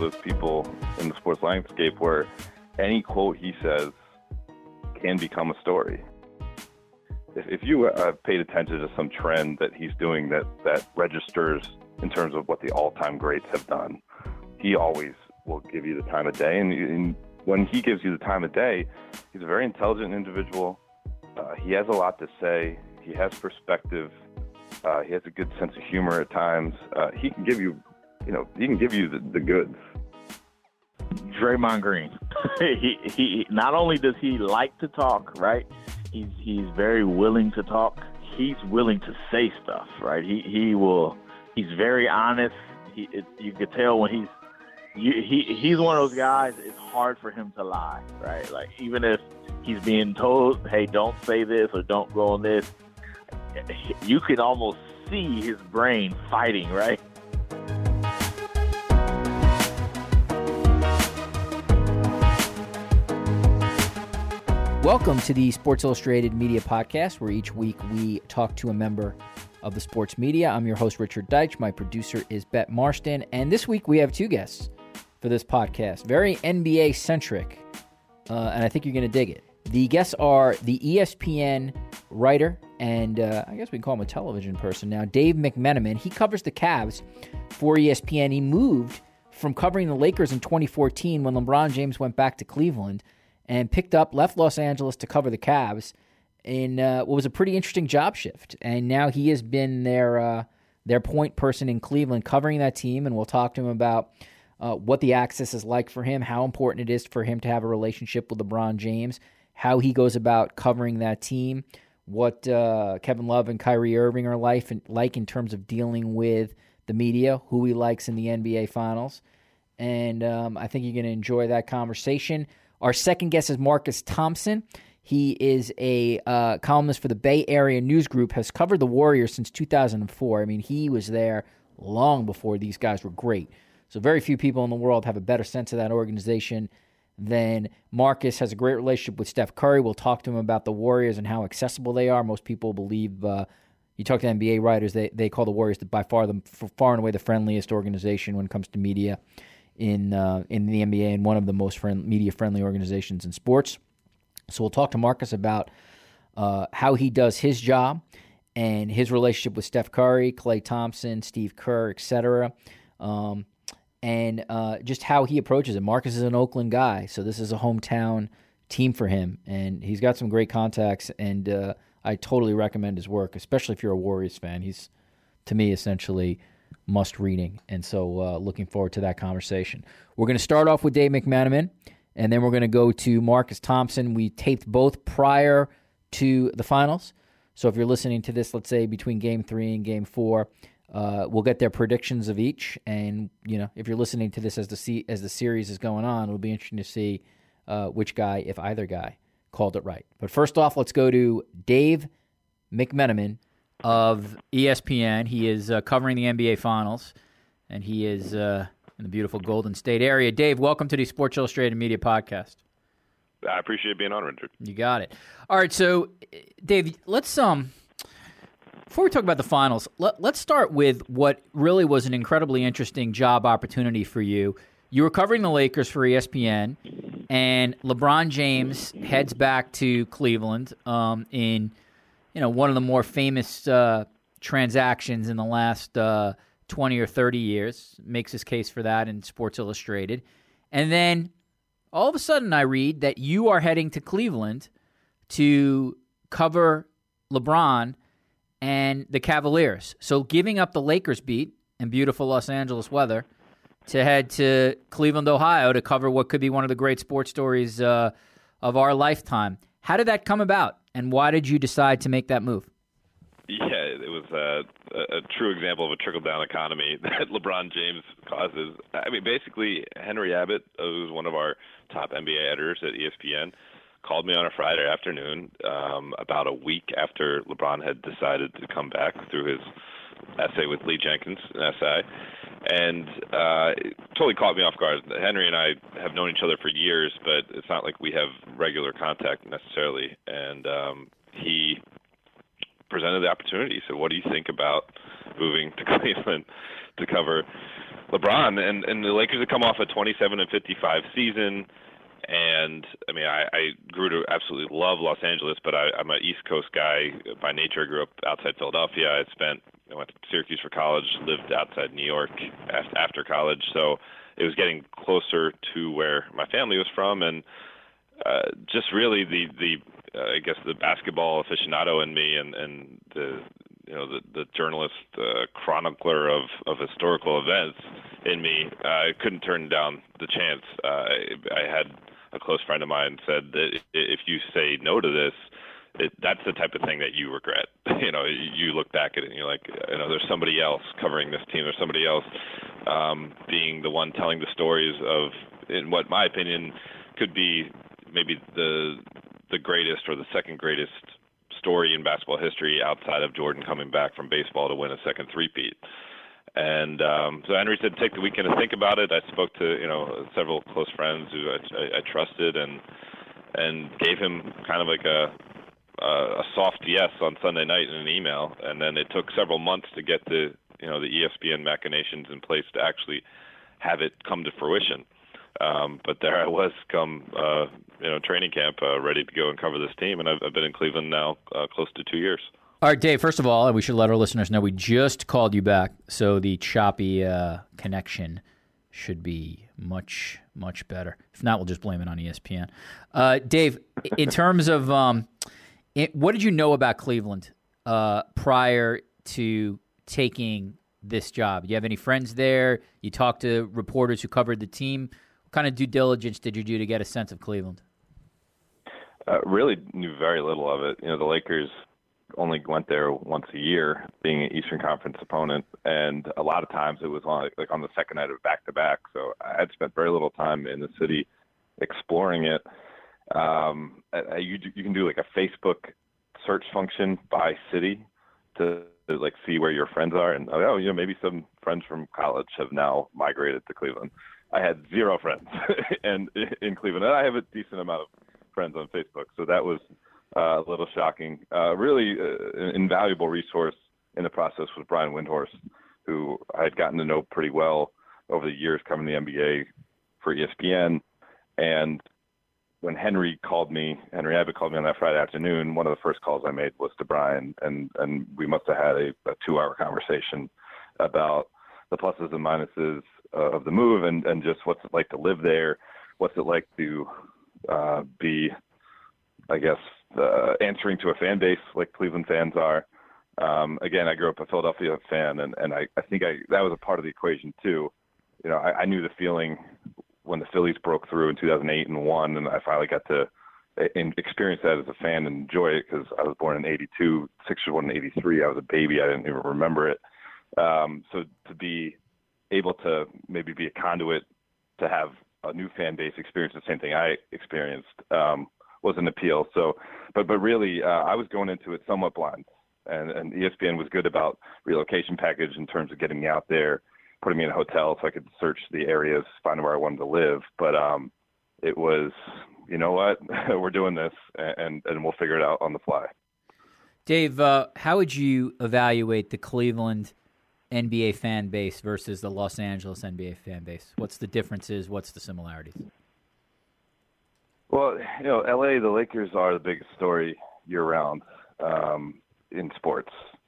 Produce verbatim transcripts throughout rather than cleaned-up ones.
those people in the sports landscape where any quote he says can become a story. If, if you uh, paid attention to some trend that he's doing that, that registers in terms of what the all-time greats have done, he always will give you the time of day. And, and when he gives you the time of day, he's a very intelligent individual. Uh, he has a lot to say. He has perspective. Uh, he has a good sense of humor at times. Uh, he can give you, you know, he can give you the, the goods. Draymond Green. he he. Not only does he like to talk, right? He's he's very willing to talk. He's willing to say stuff, right? He he will. He's very honest. He it, you could tell when he's you, he he's one of those guys. It's hard for him to lie, right? Like even if he's being told, "Hey, don't say this or don't go on this," you can almost see his brain fighting, right? Welcome to the Sports Illustrated Media Podcast, where each week we talk to a member of the sports media. I'm your host, Richard Deitch. My producer is Bette Marston. And this week we have two guests for this podcast. Very N B A-centric, uh, and I think you're going to dig it. The guests are the E S P N writer, and uh, I guess we can call him a television person now, Dave McMenamin. He covers the Cavs for E S P N. He moved from covering the Lakers in twenty fourteen when LeBron James went back to Cleveland, and picked up, left Los Angeles to cover the Cavs in uh, what was a pretty interesting job shift. And now he has been their uh, their point person in Cleveland covering that team, and we'll talk to him about uh, what the access is like for him, how important it is for him to have a relationship with LeBron James, how he goes about covering that team, what uh, Kevin Love and Kyrie Irving are like in, like in terms of dealing with the media, who he likes in the N B A Finals. And um, I think you're going to enjoy that conversation. Our second guest is Marcus Thompson. He is a uh, columnist for the Bay Area News Group, has covered the Warriors since two thousand four. I mean, he was there long before these guys were great. So very few people in the world have a better sense of that organization than Marcus. Has a great relationship with Steph Curry. We'll talk to him about the Warriors and how accessible they are. Most people believe, uh, you talk to N B A writers, they, they call the Warriors the, by far, the, far and away the friendliest organization when it comes to media in uh, in the N B A and one of the most friend, media-friendly organizations in sports. So we'll talk to Marcus about uh, how he does his job and his relationship with Steph Curry, Klay Thompson, Steve Kerr, et cetera, um, and uh, just how he approaches it. Marcus is an Oakland guy, so this is a hometown team for him, and he's got some great contacts, and uh, I totally recommend his work, especially if you're a Warriors fan. He's, to me, essentially must reading, and so uh, looking forward to that conversation. We're going to start off with Dave McMenamin, and then we're going to go to Marcus Thompson. We taped both prior to the finals, so if you're listening to this, let's say between Game Three and Game Four, uh, we'll get their predictions of each. And you know, if you're listening to this as the se- as the series is going on, it'll be interesting to see uh, which guy, if either guy, called it right. But first off, let's go to Dave McMenamin of E S P N. He is uh, covering the N B A Finals, and he is uh, in the beautiful Golden State area. Dave, welcome to the Sports Illustrated Media Podcast. I appreciate being on, Richard. You got it. All right, so Dave, let's um before we talk about the finals, let, let's start with what really was an incredibly interesting job opportunity for you. You were covering the Lakers for E S P N, and LeBron James heads back to Cleveland um, in you know, one of the more famous uh, transactions in the last uh, twenty or thirty years, makes his case for that in Sports Illustrated. And then all of a sudden I read that you are heading to Cleveland to cover LeBron and the Cavaliers. So giving up the Lakers beat and beautiful Los Angeles weather to head to Cleveland, Ohio to cover what could be one of the great sports stories uh, of our lifetime. How did that come about? And why did you decide to make that move? Yeah, it was a, a true example of a trickle-down economy that LeBron James causes. I mean, basically, Henry Abbott, who's one of our top N B A editors at E S P N, called me on a Friday afternoon um, about a week after LeBron had decided to come back through his essay with Lee Jenkins in S I, and uh, it totally caught me off guard. Henry and I have known each other for years, but it's not like we have regular contact necessarily. And um, he presented the opportunity. He said, "What do you think about moving to Cleveland to cover LeBron, and, and the Lakers had come off a twenty-seven and fifty-five season. And I mean, I, I grew to absolutely love Los Angeles, but I, I'm an East Coast guy by nature. I grew up outside Philadelphia. I spent, I went to Syracuse for college, lived outside New York after college. So it was getting closer to where my family was from, and uh, just really the the uh, I guess the basketball aficionado in me, and, and the you know the the journalist uh, chronicler of, of historical events in me. I uh, couldn't turn down the chance. Uh, I, I had a close friend of mine said that if you say no to this, it, that's the type of thing that you regret. You know, you look back at it and you're like, you know, there's somebody else covering this team. There's somebody else um, being the one telling the stories of, in what my opinion could be maybe the the greatest or the second greatest story in basketball history outside of Jordan coming back from baseball to win a second three-peat. And um, so Henry said, take the weekend to think about it. I spoke to, you know, several close friends who I, I, I trusted, and and gave him kind of like a, a a soft yes on Sunday night in an email. And then it took several months to get the, you know, the E S P N machinations in place to actually have it come to fruition. Um, but there I was come, uh, you know, training camp, uh, ready to go and cover this team. And I've, I've been in Cleveland now uh, close to two years. All right, Dave, first of all, we should let our listeners know we just called you back, so the choppy uh, connection should be much, much better. If not, we'll just blame it on E S P N. Uh, Dave, in terms of um, it, what did you know about Cleveland uh, prior to taking this job? Do you have any friends there? You talked to reporters who covered the team. What kind of due diligence did you do to get a sense of Cleveland? Uh, really knew very little of it. You know, the Lakers only went there once a year, being an Eastern Conference opponent, and a lot of times it was on like on the second night of back-to-back. So I had spent very little time in the city exploring it. Um, you you can do like a Facebook search function by city to, to like see where your friends are, and oh, you know, maybe some friends from college have now migrated to Cleveland. I had zero friends, and in Cleveland, and I have a decent amount of friends on Facebook, so that was Uh, a little shocking. Uh, really uh, an invaluable resource in the process was Brian Windhorst, who I had gotten to know pretty well over the years coming to the N B A for E S P N. And when Henry called me, Henry Abbott called me on that Friday afternoon, one of the first calls I made was to Brian, and, and we must have had a, a two-hour conversation about the pluses and minuses uh, of the move, and, and just what's it like to live there, what's it like to uh, be, I guess, Uh, answering to a fan base like Cleveland fans are. Um, again, I grew up a Philadelphia fan, and, and I, I think I that was a part of the equation too. You know, I, I knew the feeling when the Phillies broke through in two thousand eight and won, and I finally got to in, experience that as a fan and enjoy it because I was born in eighty-two, Sixers won in eighty-three. I was a baby. I didn't even remember it. Um, so to be able to maybe be a conduit to have a new fan base experience the same thing I experienced um, was an appeal. So, but but really, uh, I was going into it somewhat blind, and, and E S P N was good about relocation package in terms of getting me out there, putting me in a hotel so I could search the areas, find where I wanted to live. But um, it was, you know what, we're doing this, and and we'll figure it out on the fly. Dave, uh, how would you evaluate the Cleveland N B A fan base versus the Los Angeles N B A fan base? What's the differences? What's the similarities? Well, you know, L A, the Lakers are the biggest story year-round um, in sports,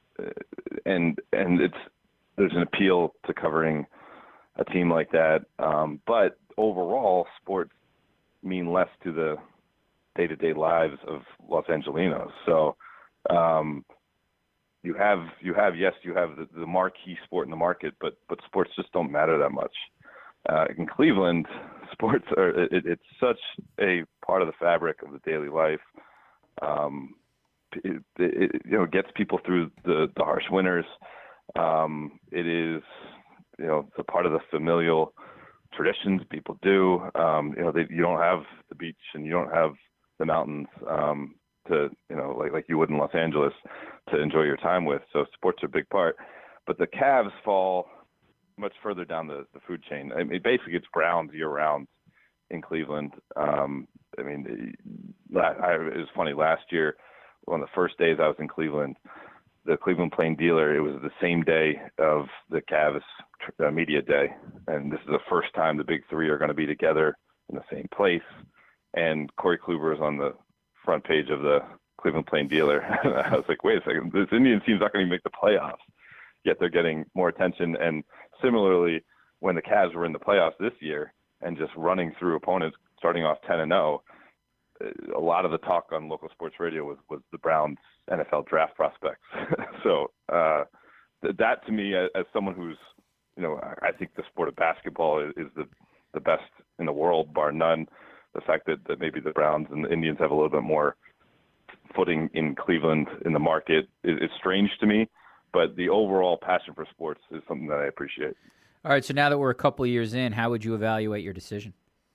and and it's there's an appeal to covering a team like that. Um, but overall, sports mean less to the day-to-day lives of Los Angelinos. So um, you have you have yes, you have the, the marquee sport in the market, but but sports just don't matter that much. Uh, in Cleveland, sports are it, it's such a part of the fabric of the daily life. Um, it, it, you know, it gets people through the, the harsh winters. Um, it is, you know, it's a part of the familial traditions people do. Um, you know, they, you don't have the beach and you don't have the mountains um, to, you know, like like you would in Los Angeles to enjoy your time with. So sports are a big part. But the Cavs fall much further down the, the food chain. I mean, basically it's ground year-round in Cleveland. Um, I mean, it, I, it was funny. Last year, one of the first days I was in Cleveland, the Cleveland Plain Dealer, it was the same day of the Cavs uh, media day, and this is the first time the big three are going to be together in the same place. And Corey Kluber is on the front page of the Cleveland Plain Dealer. I was like, wait a second, this Indian team's not going to make the playoffs, yet they're getting more attention. And similarly, when the Cavs were in the playoffs this year and just running through opponents, starting off ten and oh, a lot of the talk on local sports radio was, was the Browns N F L draft prospects. so uh, th- that to me, as, as someone who's, you know, I, I think the sport of basketball is, is the, the best in the world, bar none. The fact that, that maybe the Browns and the Indians have a little bit more footing in Cleveland in the market is, is strange to me, but the overall passion for sports is something that I appreciate. All right, so now that we're a couple of years in, how would you evaluate your decision?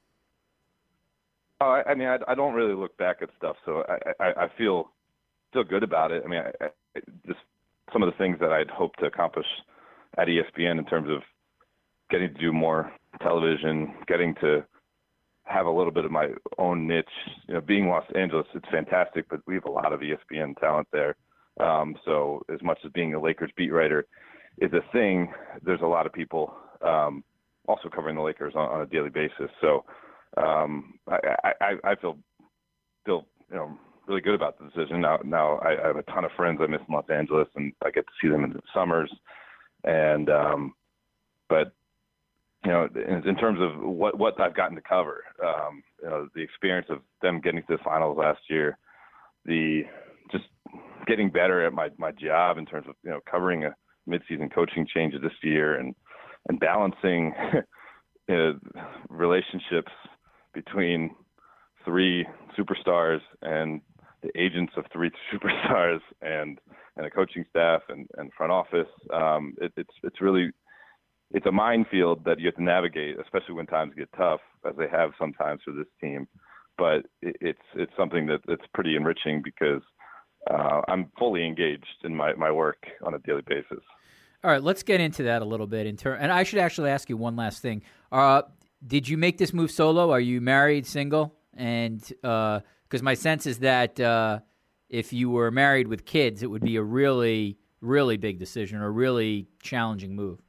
Oh, I, I mean, I, I don't really look back at stuff, so I, I, I feel feel good about it. I mean, I, I, just some of the things that I'd hoped to accomplish at E S P N in terms of getting to do more television, getting to have a little bit of my own niche. You know, being Los Angeles, it's fantastic, but we have a lot of E S P N talent there. Um, so as much as being a Lakers beat writer is a thing, there's a lot of people um, also covering the Lakers on, on a daily basis. So um, I, I, I feel feel you know really good about the decision. Now, now I, I have a ton of friends I miss in Los Angeles, and I get to see them in the summers. And um, but you know, in, in terms of what, what I've gotten to cover, um, you know, the experience of them getting to the finals last year, the just getting better at my, my job in terms of, you know, covering a midseason coaching change this year and, and balancing you know, relationships between three superstars and the agents of three superstars and, and a coaching staff and, and front office. Um, it, it's, it's really, it's a minefield that you have to navigate, especially when times get tough, as they have sometimes for this team. But it, it's it's something that, that's pretty enriching because uh, I'm fully engaged in my, my work on a daily basis. All right, let's get into that a little bit. In ter- and I should actually ask you one last thing. Uh, did you make this move solo? Are you married, single? And because uh, my sense is that uh, if you were married with kids, it would be a really, really big decision or a really challenging move.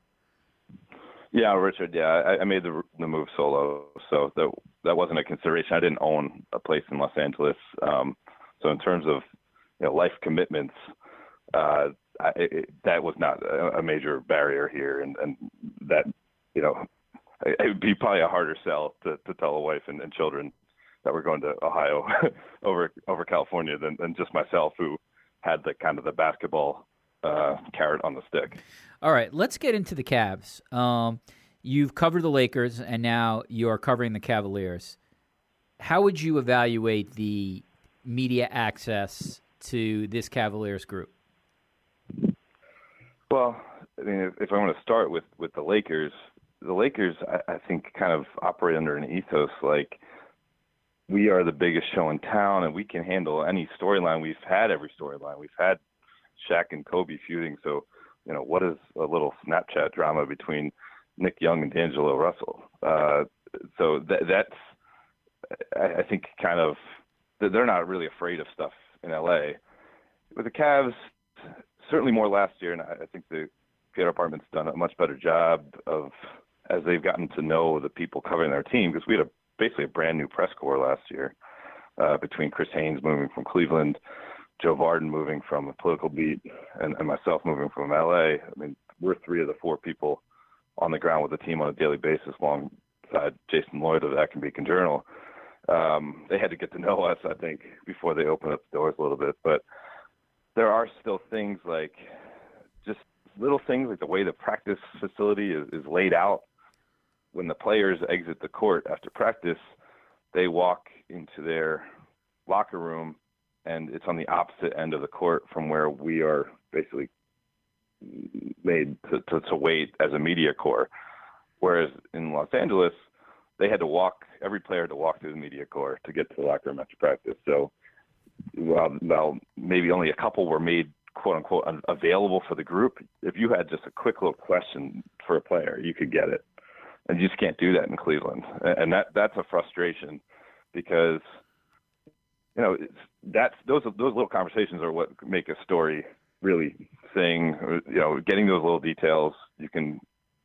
Yeah, Richard. Yeah, I, I made the the move solo, so that that wasn't a consideration. I didn't own a place in Los Angeles, um, so in terms of you know life commitments, uh, I, it, that was not a, a major barrier here, and, and that you know it, it would be probably a harder sell to, to tell a wife and, and children that we're going to Ohio over over California than, than just myself, who had the kind of the basketball uh, carrot on the stick. All right, let's get into the Cavs. Um, you've covered the Lakers, and now you are covering the Cavaliers. How would you evaluate the media access to this Cavaliers group? Well, I mean, if, if I want to start with, with the Lakers, the Lakers, I, I think, kind of operate under an ethos like we are the biggest show in town, and we can handle any storyline. We've had every storyline. We've had Shaq and Kobe feuding, so you know, what is a little Snapchat drama between Nick Young and D'Angelo Russell? Uh, so that, that's, I think, kind of, they're not really afraid of stuff in L A. With the Cavs, certainly more last year, and I think the P R department's done a much better job of, as they've gotten to know the people covering their team, because we had a, basically a brand new press corps last year uh, between Chris Haynes moving from Cleveland, Joe Varden moving from a political beat, and, and myself moving from L A. I mean, we're three of the four people on the ground with the team on a daily basis alongside Jason Lloyd of the Acton Beacon Journal. Um, they had to get to know us, I think, before they opened up the doors a little bit. But there are still things like just little things like the way the practice facility is, is laid out. When the players exit the court after practice, they walk into their locker room, and it's on the opposite end of the court from where we are basically made to, to, to wait as a media corps. Whereas in Los Angeles, they had to walk, every player had to walk through the media corps to get to the locker room after practice. So while, while maybe only a couple were made, quote unquote, available for the group, if you had just a quick little question for a player, you could get it. And you just can't do that in Cleveland. And that that's a frustration because you know, it's, that's those those little conversations are what make a story really sing. You know, getting those little details, you can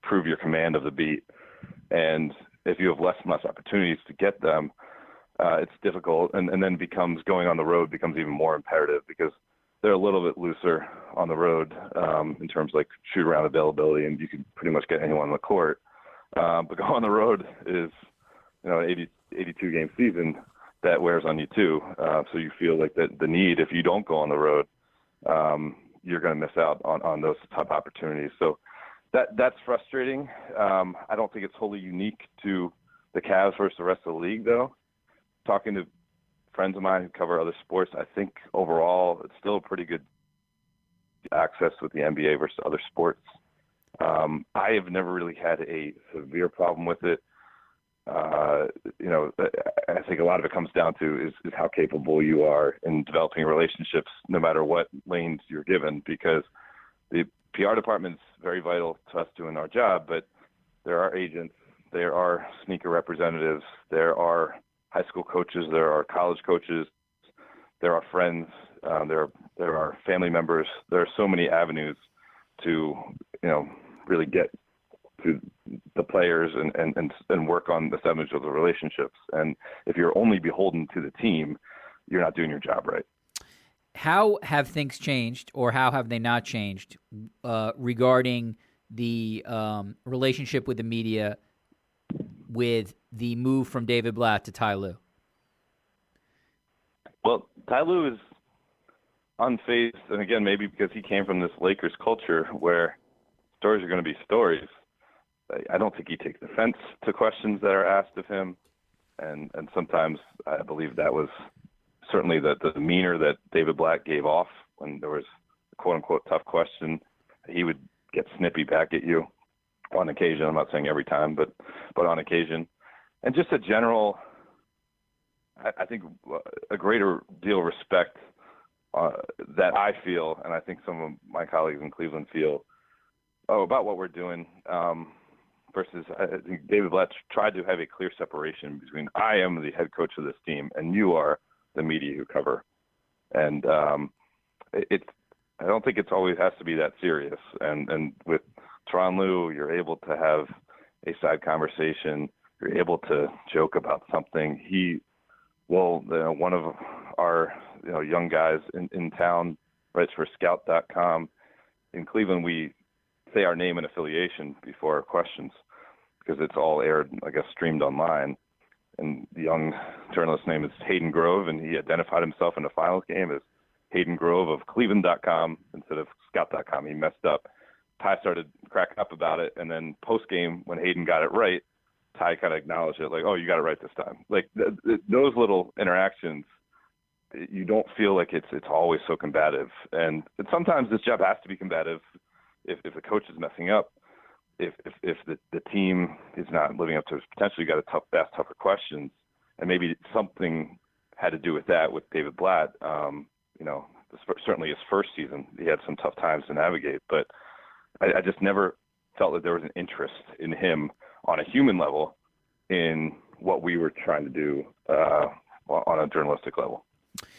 prove your command of the beat. And if you have less and less opportunities to get them, uh, it's difficult. And, and then becomes going on the road becomes even more imperative because they're a little bit looser on the road um, in terms of like shoot around availability, and you can pretty much get anyone on the court. Uh, but go on the road is, you know, an eighty, eighty-two game season that wears on you too. Uh, so you feel like that the need, if you don't go on the road, um, you're going to miss out on, on those type opportunities. So that that's frustrating. Um, I don't think it's wholly unique to the Cavs versus the rest of the league, though. Talking to friends of mine who cover other sports, I think overall it's still a pretty good access with the N B A versus other sports. Um, I have never really had a severe problem with it. Uh, you know, I think a lot of it comes down to is, is how capable you are in developing relationships, no matter what lanes you're given, because the P R department is very vital to us doing our job, but there are agents, there are sneaker representatives, there are high school coaches, there are college coaches, there are friends, uh, there, there are family members. There are so many avenues to, you know, really get to the players and, and, and, and work on the establishment of the relationships. And if you're only beholden to the team, you're not doing your job right. How have things changed, or how have they not changed uh, regarding the um, relationship with the media with the move from David Blatt to Ty Lue? Well, Ty Lue is unfazed, and again, maybe because he came from this Lakers culture where stories are going to be stories. I don't think he takes offense to questions that are asked of him, and and sometimes I believe that was certainly the, the demeanor that David Blatt gave off when there was a quote-unquote tough question. He would get snippy back at you on occasion. I'm not saying every time, but but on occasion. And just a general, I, I think, a greater deal of respect uh, that I feel, and I think some of my colleagues in Cleveland feel, oh, about what we're doing. Um, versus I think David Blatt tried to have a clear separation between I am the head coach of this team and you are the media who cover. And um, it, it, I don't think it's always has to be that serious. And, and with Tyronn Lue, you're able to have a side conversation. You're able to joke about something. He, well, you know, one of our you know young guys in, in town writes for Scout dot com. In Cleveland, we say our name and affiliation before our questions because it's all aired, I guess, streamed online. And the young journalist's name is Hayden Grove, and he identified himself in the finals game as Hayden Grove of Cleveland dot com instead of Scout dot com. He messed up. Ty started cracking up about it, and then post-game, when Hayden got it right, Ty kind of acknowledged it, like, oh, you got it right this time. Like, th- th- those little interactions, you don't feel like it's it's always so combative. And, and sometimes this job has to be combative if, if the coach is messing up. If if, if the, the team is not living up to its potential, you got to tough, ask tougher questions. And maybe something had to do with that with David Blatt. Um, you know, this, certainly his first season, he had some tough times to navigate. But I, I just never felt that there was an interest in him on a human level in what we were trying to do uh, on a journalistic level.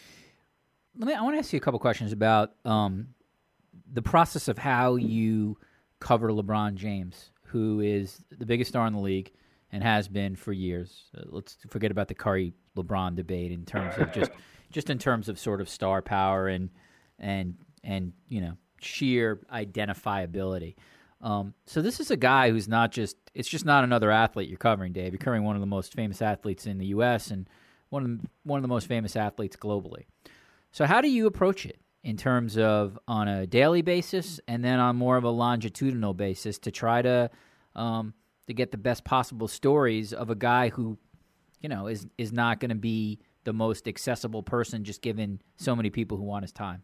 Let me. I want to ask you a couple questions about um, the process of how you cover LeBron James, who is the biggest star in the league and has been for years. Uh, let's forget about the Curry-LeBron debate in terms of just just in terms of sort of star power and and and you know sheer identifiability. Um, so this is a guy who's not just – it's just not another athlete you're covering, Dave. You're covering one of the most famous athletes in the U S and one of the, one of the most famous athletes globally. So how do you approach it in terms of on a daily basis and then on more of a longitudinal basis to try to um, to get the best possible stories of a guy who, you know, is, is not going to be the most accessible person just given so many people who want his time?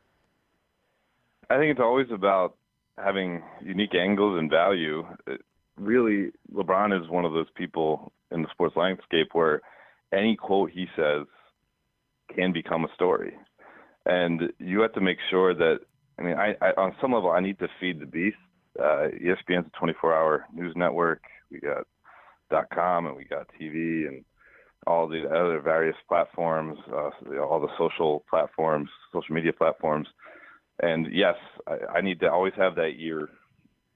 I think it's always about having unique angles and value. It really, LeBron is one of those people in the sports landscape where any quote he says can become a story. And you have to make sure that, I mean, I, I on some level, I need to feed the beast. Uh, E S P N's a twenty-four hour news network. We got .com and we got T V and all the other various platforms, uh, all the social platforms, social media platforms. And yes, I, I need to always have that ear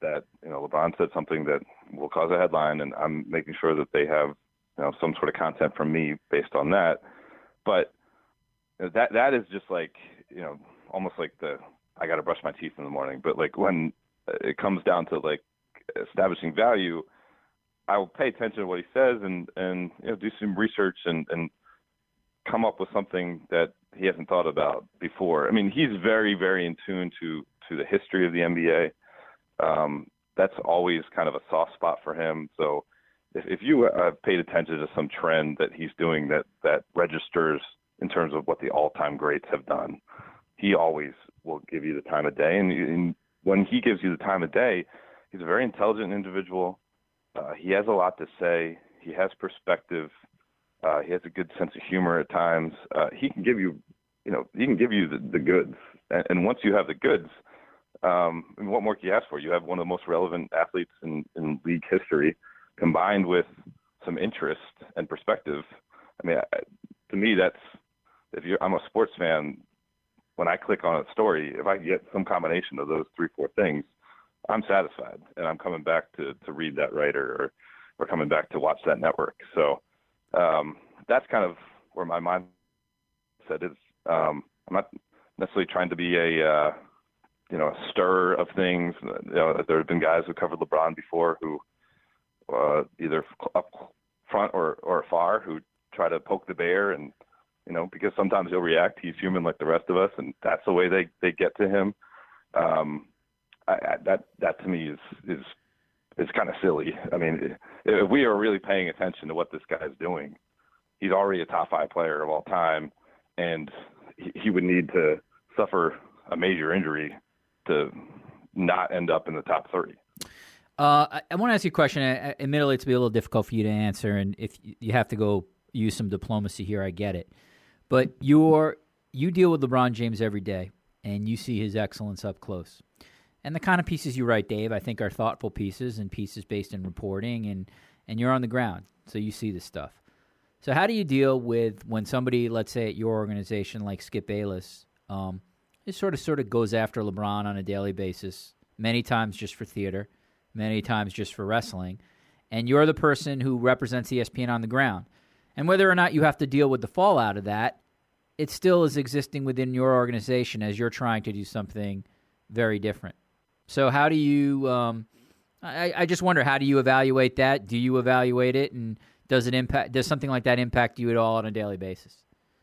that, you know, LeBron said something that will cause a headline, and I'm making sure that they have, you know, some sort of content from me based on that. But that that is just like, you know, almost like the I got to brush my teeth in the morning. But like when it comes down to like establishing value, I will pay attention to what he says and and you know, do some research and and come up with something that he hasn't thought about before. I mean, he's very, very in tune to, to the history of the N B A. Um, that's always kind of a soft spot for him. So if, if you uh, paid attention to some trend that he's doing that, that registers in terms of what the all-time greats have done, he always will give you the time of day. And, and when he gives you the time of day, he's a very intelligent individual. Uh, he has a lot to say. He has perspective. Uh, he has a good sense of humor at times. Uh, he can give you, you know, he can give you the, the goods. And, and once you have the goods, um, I mean, what more can you ask for? You have one of the most relevant athletes in, in league history, combined with some interest and perspective. I mean, I, to me, that's if you're. I'm a sports fan. When I click on a story, if I get some combination of those three, four things, I'm satisfied, and I'm coming back to to read that writer or or coming back to watch that network. So. Um, that's kind of where my mindset is. Um, I'm not necessarily trying to be a, uh, you know, a stir of things. You know, there have been guys who covered LeBron before who uh, either up front or, or far who try to poke the bear, and you know, because sometimes he'll react. He's human like the rest of us, and that's the way they, they get to him. Um, I, I, that that to me is is. It's kind of silly. I mean, if we are really paying attention to what this guy is doing, he's already a top five player of all time, and he, he would need to suffer a major injury to not end up in the top thirty. Uh, I, I want to ask you a question. I, admittedly, it's be a little difficult for you to answer, and if you have to go use some diplomacy here, I get it. But you're you deal with LeBron James every day, and you see his excellence up close. And the kind of pieces you write, Dave, I think are thoughtful pieces and pieces based in reporting, and, and you're on the ground, so you see this stuff. So how do you deal with when somebody, let's say at your organization like Skip Bayless, um, it sort of sort of goes after LeBron on a daily basis, many times just for theater, many times just for wrestling, and you're the person who represents E S P N on the ground. And whether or not you have to deal with the fallout of that, it still is existing within your organization as you're trying to do something very different. So how do you um, – I, I just wonder, how do you evaluate that? Do you evaluate it, and does it impact? Does something like that impact you at all on a daily basis?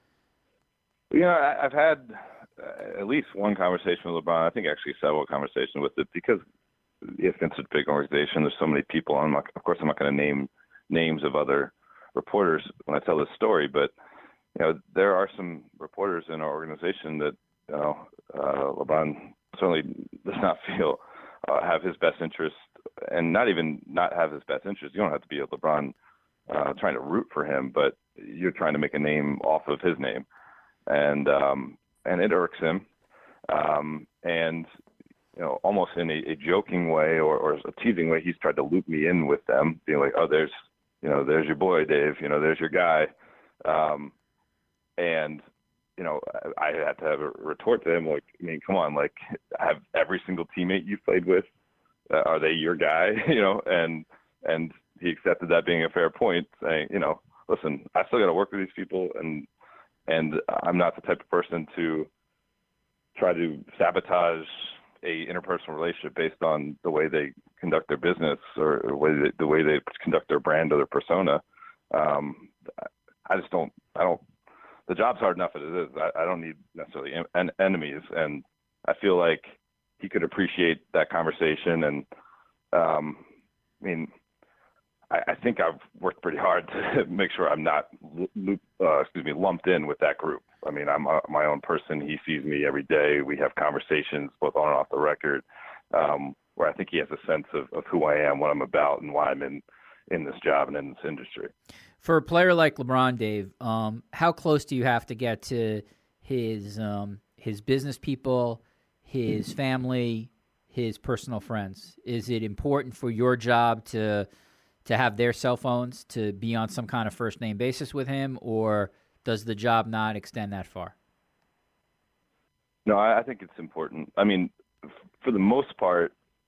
You know, I, I've had uh, at least one conversation with LeBron. I think actually several conversations with it, because E S P N's a big organization. There's so many people. I'm not, of course, I'm not going to name names of other reporters when I tell this story, but you know, there are some reporters in our organization that you know uh, LeBron certainly does not feel uh, have his best interest, and not even not have his best interest. You don't have to be a LeBron uh, trying to root for him, but you're trying to make a name off of his name, and um, and it irks him. Um, and you know, almost in a, a joking way or, or a teasing way, he's tried to loop me in with them, being like, "Oh, there's you know, there's your boy, Dave. You know, there's your guy," um, and you know, I, I had to have a retort to him, like, I mean, come on, like, have every single teammate you've played with, uh, are they your guy? you know, and and he accepted that being a fair point, saying, you know, listen, I still got to work with these people, and and I'm not the type of person to try to sabotage a interpersonal relationship based on the way they conduct their business or the way they, the way they conduct their brand or their persona. Um, I just don't, I don't, the job's hard enough as it is. I, I don't need necessarily en- enemies. And I feel like he could appreciate that conversation. And, um, I mean, I, I think I've worked pretty hard to make sure I'm not, loop, uh, excuse me, lumped in with that group. I mean, I'm a, my own person. He sees me every day. We have conversations both on and off the record, um, where I think he has a sense of, of who I am, what I'm about, and why I'm in, in this job and in this industry. For a player like LeBron, Dave, um, how close do you have to get to his um, his business people, his family, his personal friends? Is it important for your job to to have their cell phones, to be on some kind of first name basis with him, or does the job not extend that far? No, I, I think it's important. I mean, f- for the most part,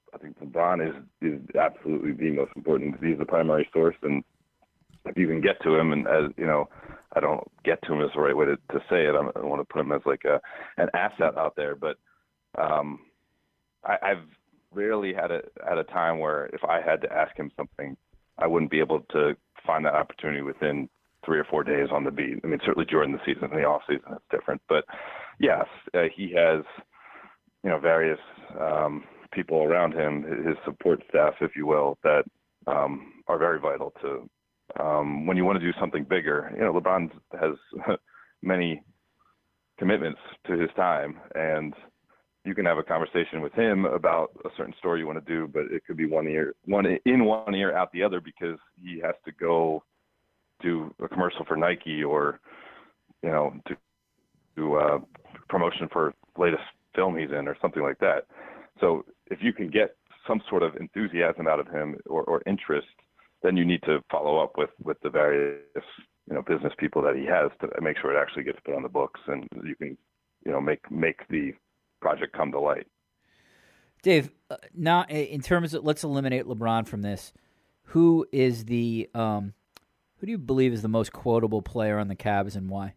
I think LeBron is is absolutely the most important. He's the primary source, and if you can get to him, and as you know, I don't get to him is the right way to, to say it. I don't want to put him as like a an asset out there, but um, I, I've rarely had a had a time where if I had to ask him something, I wouldn't be able to find that opportunity within three or four days on the beat. I mean, certainly during the season, in the off season, it's different. But yes, uh, he has, you know, various um, people around him, his support staff, if you will, that um, are very vital to um, when you want to do something bigger. You know, LeBron has many commitments to his time, and you can have a conversation with him about a certain story you want to do, but it could be one ear, one in one ear, out the other, because he has to go do a commercial for Nike, or you know, do, do uh, promotion for latest film he's in, or something like that. So if you can get some sort of enthusiasm out of him, or, or interest, then you need to follow up with, with the various, you know, business people that he has to make sure it actually gets put on the books, and you can, you know, make make the project come to light. Dave, uh, now in terms of, let's eliminate LeBron from this. Who is the um, who do you believe is the most quotable player on the Cavs, and why?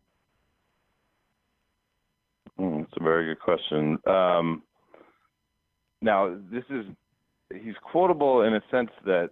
Mm, that's a very good question. Um, now, this is he's quotable in a sense that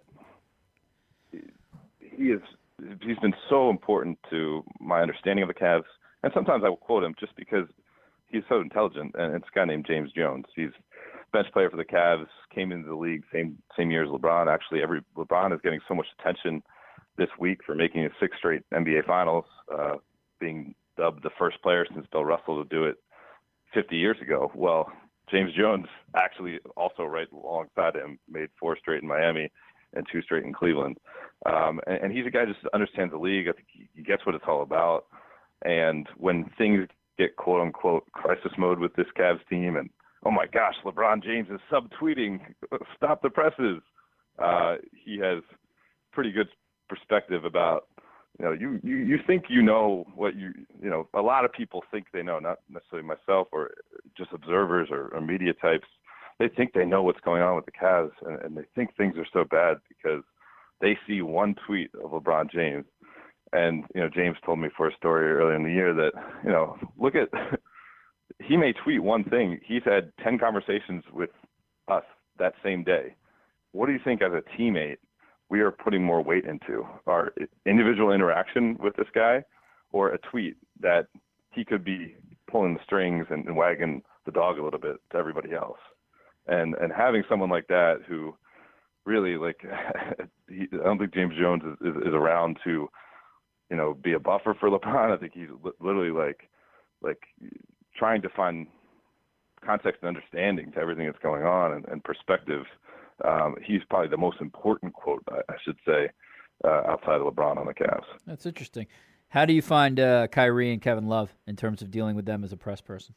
he is he's been so important to my understanding of the Cavs, and sometimes I will quote him just because he's so intelligent. And it's a guy named James Jones. He's bench player for the Cavs, came into the league same same year as LeBron. Actually, every LeBron is getting so much attention this week for making his sixth straight N B A Finals, uh, being dubbed the first player since Bill Russell to do it fifty years ago. Well, James Jones actually also right alongside him made four straight in Miami and two straight in Cleveland. Um, and, and he's a guy who just understands the league. I think he, he gets what it's all about. And when things get quote unquote crisis mode with this Cavs team, and oh my gosh, LeBron James is subtweeting, stop the presses. Uh, he has pretty good perspective about, you know, you, you, you think you know what you, you know, a lot of people think they know, not necessarily myself or just observers or, or media types. They think they know what's going on with the Cavs, and, and they think things are so bad because they see one tweet of LeBron James. And, you know, James told me for a story earlier in the year that, you know, look at, he may tweet one thing. He's had ten conversations with us that same day. What do you think as a teammate we are putting more weight into? Our individual interaction with this guy, or a tweet that he could be pulling the strings and, and wagging the dog a little bit to everybody else? And and having someone like that who really, like, he, I don't think James Jones is, is, is around to, you know, be a buffer for LeBron. I think he's li- literally like, like trying to find context and understanding to everything that's going on, and, and perspective. Um, he's probably the most important quote, I, I should say, uh, outside of LeBron on the Cavs. That's interesting. How do you find uh, Kyrie and Kevin Love in terms of dealing with them as a press person?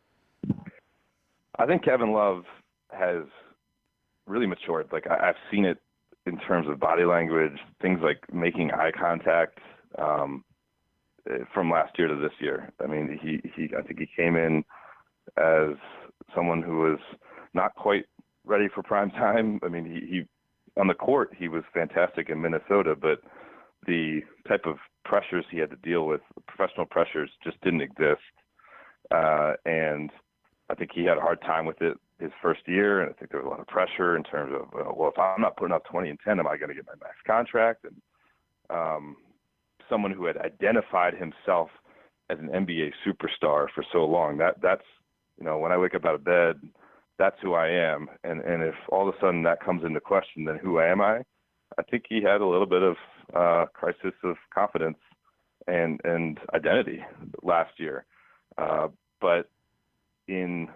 I think Kevin Love has really matured. Like, I, I've seen it in terms of body language, things like making eye contact, um, from last year to this year. I mean, he, he, I think he came in as someone who was not quite ready for prime time. I mean, he, he on the court, he was fantastic in Minnesota, but the type of pressures he had to deal with, professional pressures, just didn't exist. Uh, and I think he had a hard time with it his first year, and I think there was a lot of pressure in terms of, uh, well, if I'm not putting up twenty and ten, am I going to get my max contract? And um, someone who had identified himself as an N B A superstar for so long, that that's, you know, when I wake up out of bed, that's who I am. And, and if all of a sudden that comes into question, then who am I? I think he had a little bit of uh, crisis of confidence and, and identity last year. Uh, but in,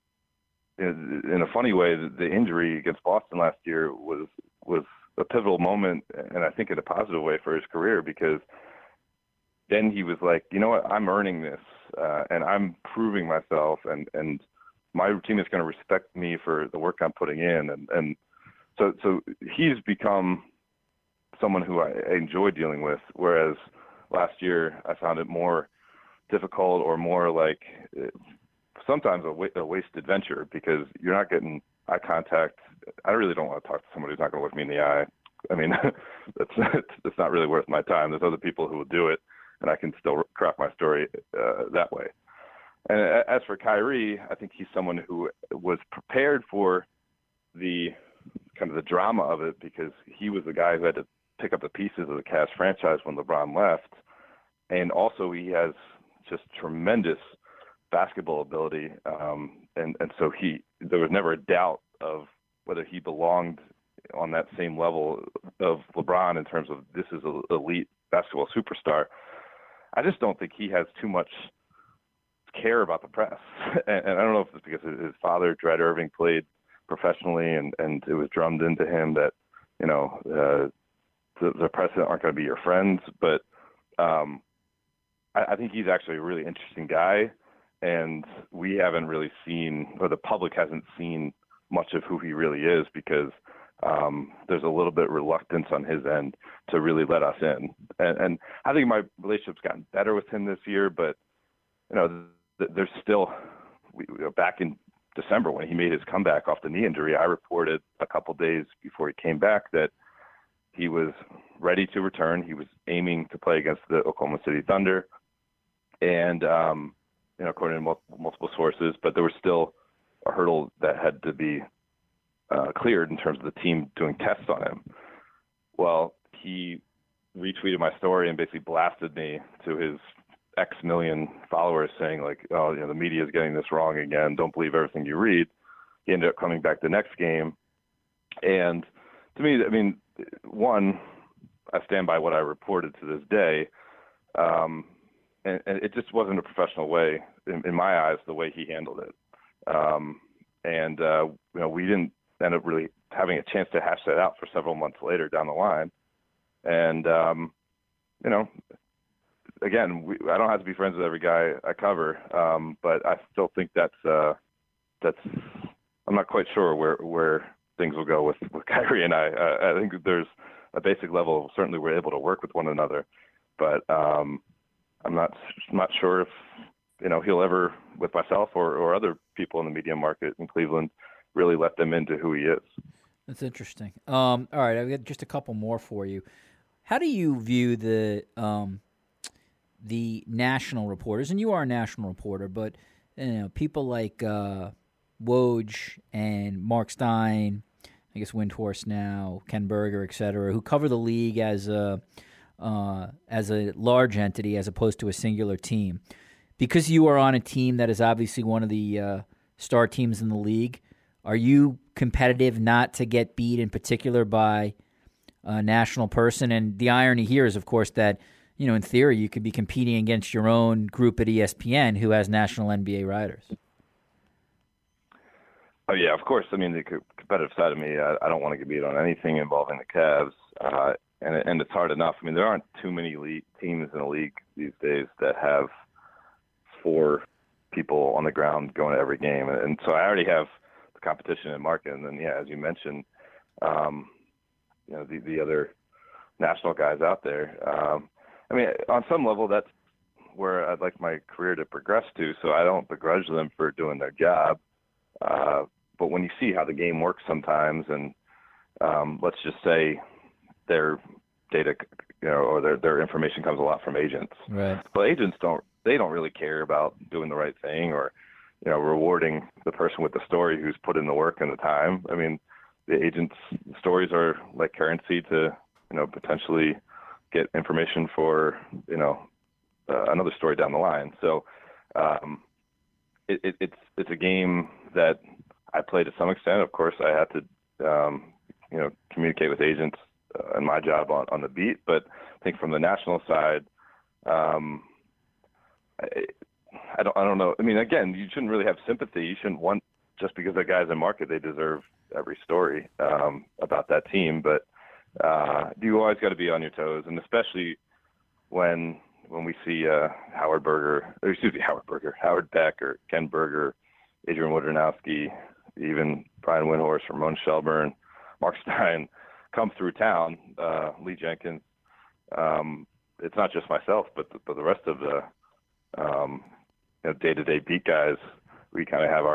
in in a funny way, the, the injury against Boston last year was was a pivotal moment, and I think in a positive way for his career, because then he was like, you know what, I'm earning this, uh, and I'm proving myself, and, and my team is going to respect me for the work I'm putting in. And, and so, so he's become someone who I enjoy dealing with, whereas last year I found it more difficult, or more like sometimes a, wa- a wasted venture, because you're not getting eye contact. I really don't want to talk to somebody who's not going to look me in the eye. I mean, that's it's not really worth my time. There's other people who will do it, and I can still craft my story uh, that way. And as for Kyrie, I think he's someone who was prepared for the kind of the drama of it, because he was the guy who had to pick up the pieces of the Cavs franchise when LeBron left. And also he has just tremendous basketball ability. Um, and, and so he, there was never a doubt of whether he belonged on that same level of LeBron in terms of this is an elite basketball superstar. I just don't think he has too much care about the press. And, and I don't know if it's because his father, Dred Irving, played professionally, and, and it was drummed into him that, you know, uh, the, the press aren't going to be your friends. But um, I, I think he's actually a really interesting guy, and we haven't really seen, or the public hasn't seen much of who he really is, because um, there's a little bit of reluctance on his end to really let us in. And, and I think my relationship's gotten better with him this year, but, you know, th- there's still, we, back in December when he made his comeback off the knee injury, I reported a couple days before he came back that he was ready to return. He was aiming to play against the Oklahoma City Thunder, and, um, you know, according to multiple, multiple sources, but there was still a hurdle that had to be uh, cleared in terms of the team doing tests on him. Well, he retweeted my story and basically blasted me to his X million followers, saying like, oh, you know, the media is getting this wrong again. Don't believe everything you read. He ended up coming back the next game. And to me, I mean, one, I stand by what I reported to this day. Um, and, and it just wasn't a professional way, in, in my eyes, the way he handled it. Um, and, uh, you know, we didn't end up really having a chance to hash that out for several months later down the line. And, um, you know, again, we, I don't have to be friends with every guy I cover, um, but I still think that's, uh, that's, I'm not quite sure where, where things will go with, with Kyrie and I. Uh, I think there's a basic level, certainly we're able to work with one another, but um, I'm not, not sure if, you know, he'll ever, with myself or, or other people in the media market in Cleveland, really let them into who he is. That's interesting. Um, all right, I've got just a couple more for you. How do you view the um, the national reporters? And you are a national reporter, but you know, people like uh, Woj and Mark Stein, I guess Windhorst now, Ken Berger, et cetera, who cover the league as a uh, as a large entity as opposed to a singular team. Because you are on a team that is obviously one of the uh, star teams in the league, are you competitive not to get beat in particular by a national person? And the irony here is, of course, that, you know, in theory, you could be competing against your own group at E S P N who has national N B A writers. Oh, yeah, of course. I mean, the competitive side of me, I, I don't want to get beat on anything involving the Cavs. Uh, and, and it's hard enough. I mean, there aren't too many league teams in the league these days that have four people on the ground going to every game. And, and so I already have the competition in market. And then, yeah, as you mentioned, um, you know, the, the other national guys out there. Um, I mean, on some level, that's where I'd like my career to progress to. So I don't begrudge them for doing their job. Uh, but when you see how the game works sometimes, and um, let's just say their data, you know, or their, their information comes a lot from agents. Right. Well, agents don't, they don't really care about doing the right thing or, you know, rewarding the person with the story who's put in the work and the time. I mean, the agents' stories are like currency to, you know, potentially get information for, you know, uh, another story down the line. So um, it, it, it's it's a game that I play to some extent. Of course, I have to, um, you know, communicate with agents uh, and my job on, on the beat. But I think from the national side, um, I, I don't I don't know. I mean, again, you shouldn't really have sympathy. You shouldn't want, just because the guys in market, they deserve every story um, about that team. But uh, you always got to be on your toes, and especially when when we see uh, Howard Berger, or excuse me, Howard Berger, Howard Beck, or Ken Berger, Adrian Wojnarowski, even Brian Windhorst, Ramon Shelburne, Mark Stein come through town, uh, Lee Jenkins. Um, it's not just myself, but the, but the rest of the um, you know, day-to-day beat guys. We kind of have our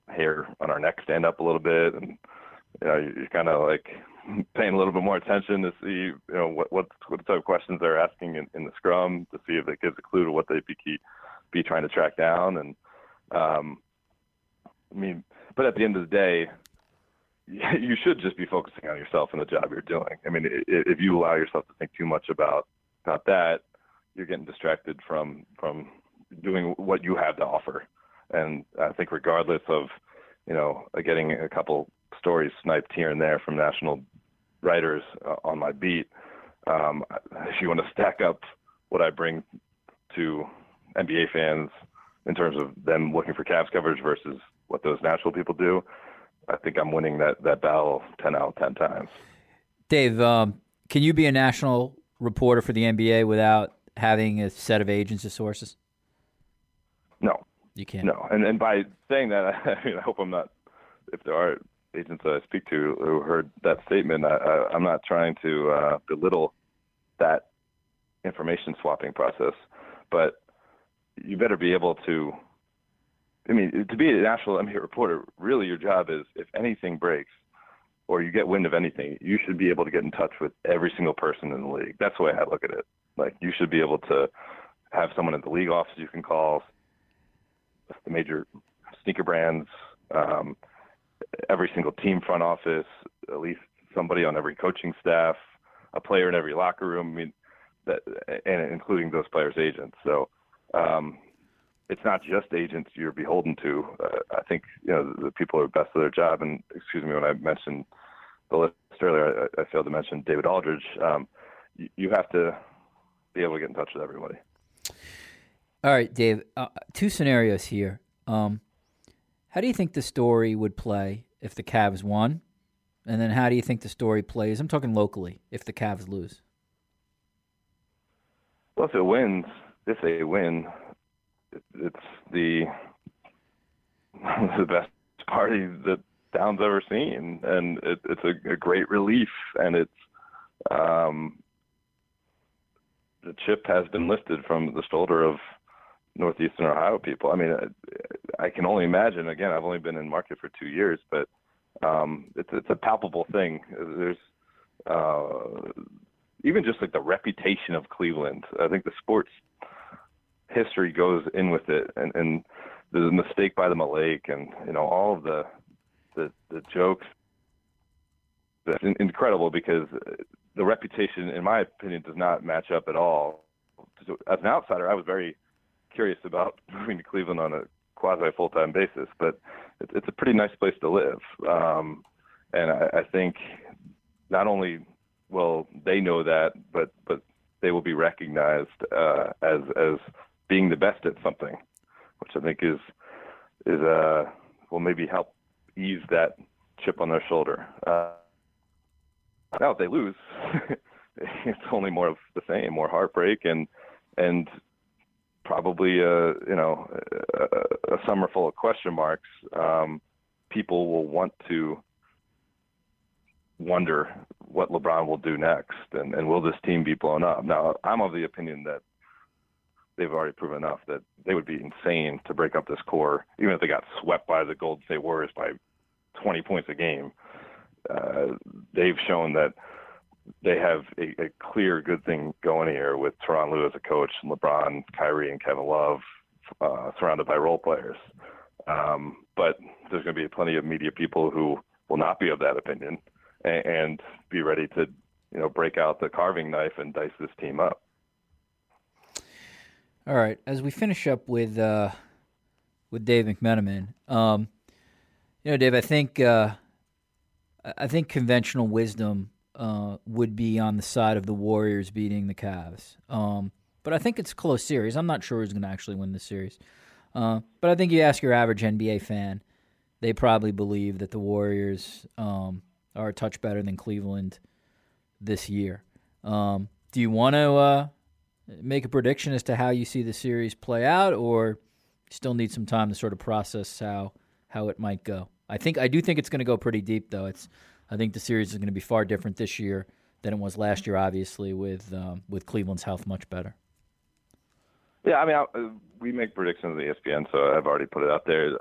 hair on our neck stand up a little bit, and you know, you're kind of like paying a little bit more attention to see, you know, what what, what type of questions they're asking in, in the scrum to see if it gives a clue to what they'd be key, be trying to track down. And um, I mean, but at the end of the day, you should just be focusing on yourself and the job you're doing. I mean, if you allow yourself to think too much about about that, you're getting distracted from from doing what you have to offer. And I think regardless of, you know, getting a couple stories sniped here and there from national writers uh, on my beat, um, if you want to stack up what I bring to N B A fans in terms of them looking for Cavs coverage versus what those national people do, I think I'm winning that, that battle ten out of ten times. Dave, um, can you be a national reporter for the N B A without having a set of agents or sources? No. You can't. No. And and by saying that, I, mean, I hope I'm not, if there are agents that I speak to who heard that statement, I, I, I'm not trying to uh, belittle that information swapping process. But you better be able to, I mean, to be a national N B A reporter, really your job is, if anything breaks or you get wind of anything, you should be able to get in touch with every single person in the league. That's the way I look at it. Like, you should be able to have someone at the league office you can call, the major sneaker brands, um, every single team front office, at least somebody on every coaching staff, a player in every locker room. I mean, that, and including those players' agents. So um, it's not just agents you're beholden to. Uh, I think, you know, the people who are best at their job. And excuse me, when I mentioned the list earlier, I, I failed to mention David Aldridge. Um, you, you have to be able to get in touch with everybody. All right, Dave, uh, two scenarios here. Um, how do you think the story would play if the Cavs won? And then how do you think the story plays, I'm talking locally, if the Cavs lose? Well, if it wins, if they win, it, it's the the best party that Down's ever seen. And it, it's a, a great relief. And it's um, the chip has been lifted from the shoulder of Northeastern Ohio people. I mean, I, I can only imagine. Again, I've only been in market for two years, but um, it's it's a palpable thing. There's uh, even just like the reputation of Cleveland. I think the sports history goes in with it, and, and the mistake by the Malik, and you know all of the the, the jokes. That's incredible because the reputation, in my opinion, does not match up at all. So as an outsider, I was very curious about moving to Cleveland on a quasi full-time basis, but it's, it's a pretty nice place to live. Um, and I, I think not only will they know that, but, but they will be recognized uh, as, as being the best at something, which I think is, is uh, will maybe help ease that chip on their shoulder. Uh, now if they lose, it's only more of the same, more heartbreak and, and, probably a you know a, a summer full of question marks. Um, people will want to wonder what LeBron will do next, and, and will this team be blown up? Now, I'm of the opinion that they've already proven enough that they would be insane to break up this core, even if they got swept by the Golden State Warriors by twenty points a game. Uh, they've shown that they have a, a clear good thing going here with Tyronn Lue as a coach, LeBron, Kyrie, and Kevin Love uh, surrounded by role players. Um, but there's going to be plenty of media people who will not be of that opinion and, and be ready to, you know, break out the carving knife and dice this team up. All right. As we finish up with uh, with Dave McMenamin, um, you know, Dave, I think uh, I think conventional wisdom Uh, would be on the side of the Warriors beating the Cavs. Um, but I think it's a close series. I'm not sure who's going to actually win this series. Uh, but I think you ask your average N B A fan, they probably believe that the Warriors um, are a touch better than Cleveland this year. Um, do you want to uh, make a prediction as to how you see the series play out, or you still need some time to sort of process how how it might go? I think I do think it's going to go pretty deep, though. It's I think the series is going to be far different this year than it was last year, obviously, with um, with Cleveland's health much better. Yeah, I mean, I, we make predictions at E S P N, so I've already put it out there. I have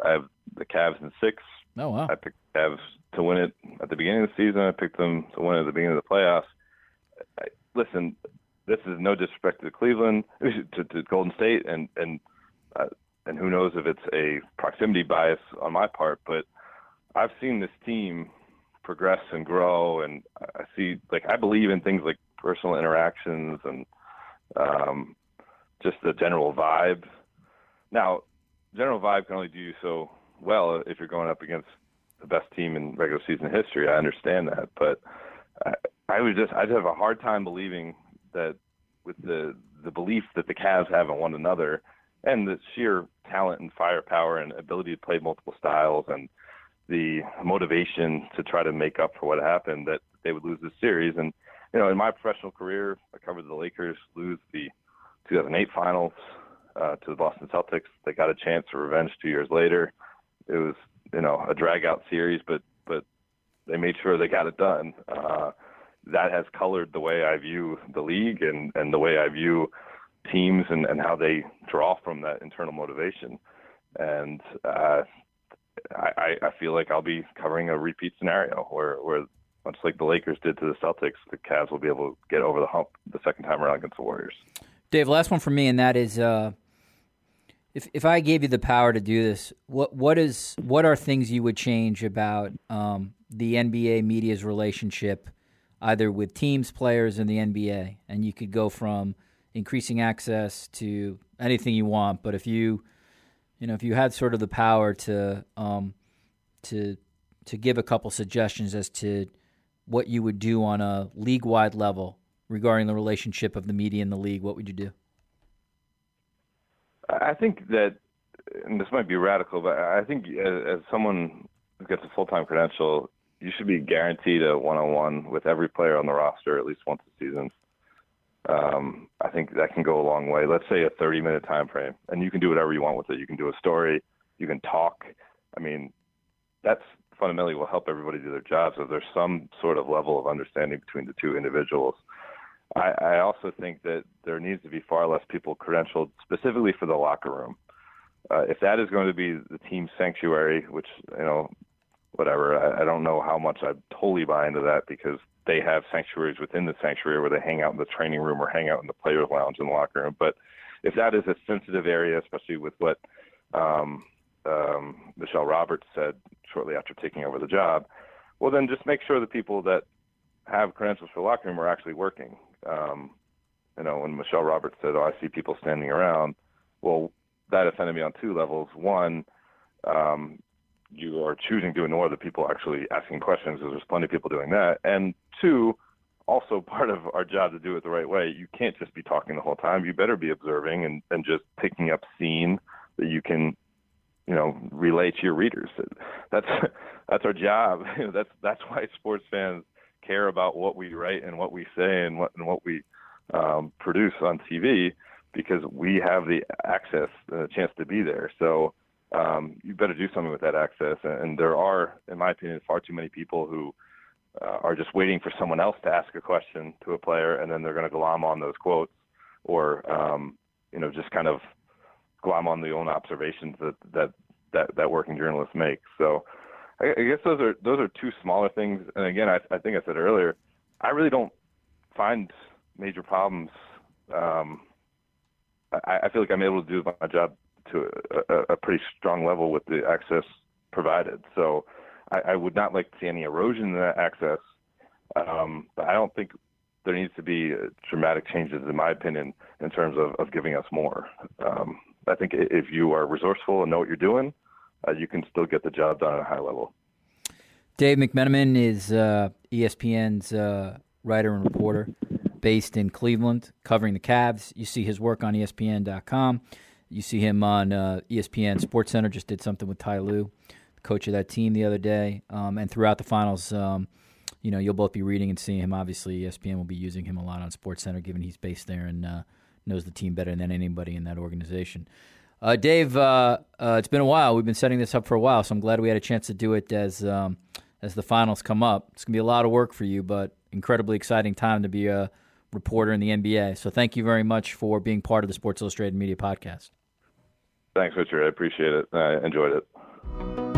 the Cavs in six. Oh, wow. I picked the Cavs to win it at the beginning of the season. I picked them to win it at the beginning of the playoffs. I, listen, this is no disrespect to Cleveland, to, to Golden State, and and uh, and who knows if it's a proximity bias on my part, but I've seen this team progress and grow, and I see, like, I believe in things like personal interactions and um, just the general vibe. Now, general vibe can only do you so well if you're going up against the best team in regular season history. I understand that, but I, I would just, I'd have a hard time believing that with the the belief that the Cavs have in one another and the sheer talent and firepower and ability to play multiple styles and the motivation to try to make up for what happened, that they would lose this series. And, you know, in my professional career, I covered the Lakers lose the two thousand eight finals uh, to the Boston Celtics. They got a chance for revenge two years later. It was, you know, a drag-out series, but but they made sure they got it done. Uh, that has colored the way I view the league and, and the way I view teams and, and how they draw from that internal motivation. And uh, I, I feel like I'll be covering a repeat scenario where, where, much like the Lakers did to the Celtics, the Cavs will be able to get over the hump the second time around against the Warriors. Dave, last one for me, and that is, uh, if if I gave you the power to do this, what what is what are things you would change about um, the N B A media's relationship, either with teams, players, and the N B A? And you could go from increasing access to anything you want, but if you, you know, if you had sort of the power to um, to to give a couple suggestions as to what you would do on a league-wide level regarding the relationship of the media and the league, what would you do? I think that, and this might be radical, but I think as, as someone who gets a full-time credential, you should be guaranteed a one-on-one with every player on the roster at least once a season. Um, I think that can go a long way. Let's say a thirty-minute time frame, and you can do whatever you want with it. You can do a story. You can talk. I mean, that's fundamentally will help everybody do their jobs if there's some sort of level of understanding between the two individuals. I, I also think that there needs to be far less people credentialed specifically for the locker room. Uh, if that is going to be the team sanctuary, which, you know, whatever, I, I don't know how much I totally buy into that, because they have sanctuaries within the sanctuary where they hang out in the training room or hang out in the players' lounge in the locker room. But if that is a sensitive area, especially with what um, um, Michelle Roberts said shortly after taking over the job, well, then just make sure the people that have credentials for the locker room are actually working. Um, you know, when Michelle Roberts said, oh, I see people standing around, well, that offended me on two levels. One, um, you are choosing to ignore the people actually asking questions, because there's plenty of people doing that. And two, also part of our job to do it the right way, you can't just be talking the whole time. You better be observing and, and just picking up scene that you can, you know, relay to your readers. That's that's our job. that's that's why sports fans care about what we write and what we say and what and what we um, produce on T V, because we have the access and a chance to be there. So um, you better do something with that access. And there are, in my opinion, far too many people who uh, are just waiting for someone else to ask a question to a player, and then they're going to glom on those quotes, or um, you know, just kind of glom on the own observations that that that, that working journalists make. So I guess those are those are two smaller things. And again, I, I think I said earlier, I really don't find major problems. Um, I, I feel like I'm able to do my job to a, a pretty strong level with the access provided. So I, I would not like to see any erosion in that access. Um, but I don't think there needs to be dramatic changes, in my opinion, in terms of, of giving us more. Um, I think if you are resourceful and know what you're doing, Uh, you can still get the job done at a high level. Dave McMenamin is uh, E S P N's uh, writer and reporter based in Cleveland, covering the Cavs. You see his work on E S P N dot com. You see him on uh, E S P N SportsCenter, just did something with Ty Lue, the coach of that team, the other day. Um, and throughout the finals, um, you know, you'll both be reading and seeing him. Obviously, E S P N will be using him a lot on SportsCenter, given he's based there and uh, knows the team better than anybody in that organization. Uh, Dave, uh, uh, it's been a while. We've been setting this up for a while, so I'm glad we had a chance to do it as um, as the finals come up. It's going to be a lot of work for you, but incredibly exciting time to be a reporter in the N B A. So thank you very much for being part of the Sports Illustrated Media Podcast. Thanks, Richard. I appreciate it. I enjoyed it.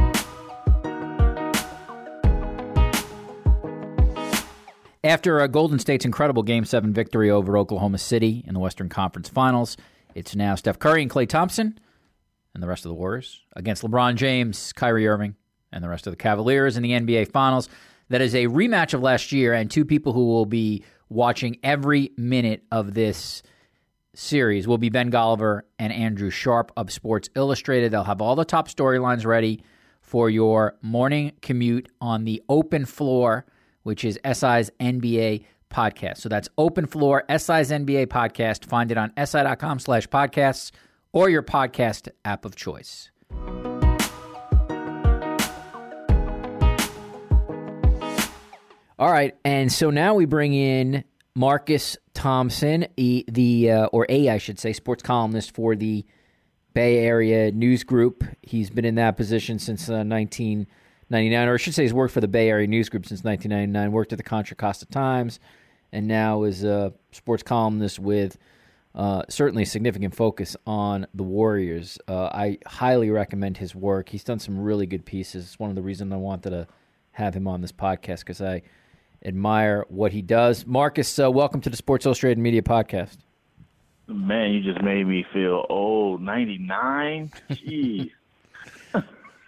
After uh, Golden State's incredible Game seven victory over Oklahoma City in the Western Conference Finals, it's now Steph Curry and Klay Thompson and the rest of the Warriors against LeBron James, Kyrie Irving, and the rest of the Cavaliers in the N B A Finals. That is a rematch of last year, and two people who will be watching every minute of this series will be Ben Golliver and Andrew Sharp of Sports Illustrated. They'll have all the top storylines ready for your morning commute on the Open Floor, which is S I's N B A podcast. So that's Open Floor, S I's N B A podcast. Find it on si.com slash podcasts or your podcast app of choice. All right, and so now we bring in Marcus Thompson, e, the uh, or a, I should say, sports columnist for the Bay Area News Group. He's been in that position since uh, nineteen ninety-nine, or I should say he's worked for the Bay Area News Group since nineteen ninety-nine, worked at the Contra Costa Times, and now is a sports columnist with uh, certainly a significant focus on the Warriors. Uh, I highly recommend his work. He's done some really good pieces. It's one of the reasons I wanted to have him on this podcast, because I admire what he does. Marcus, uh, welcome to the Sports Illustrated Media Podcast. Man, you just made me feel old. ninety-nine? Jeez. I,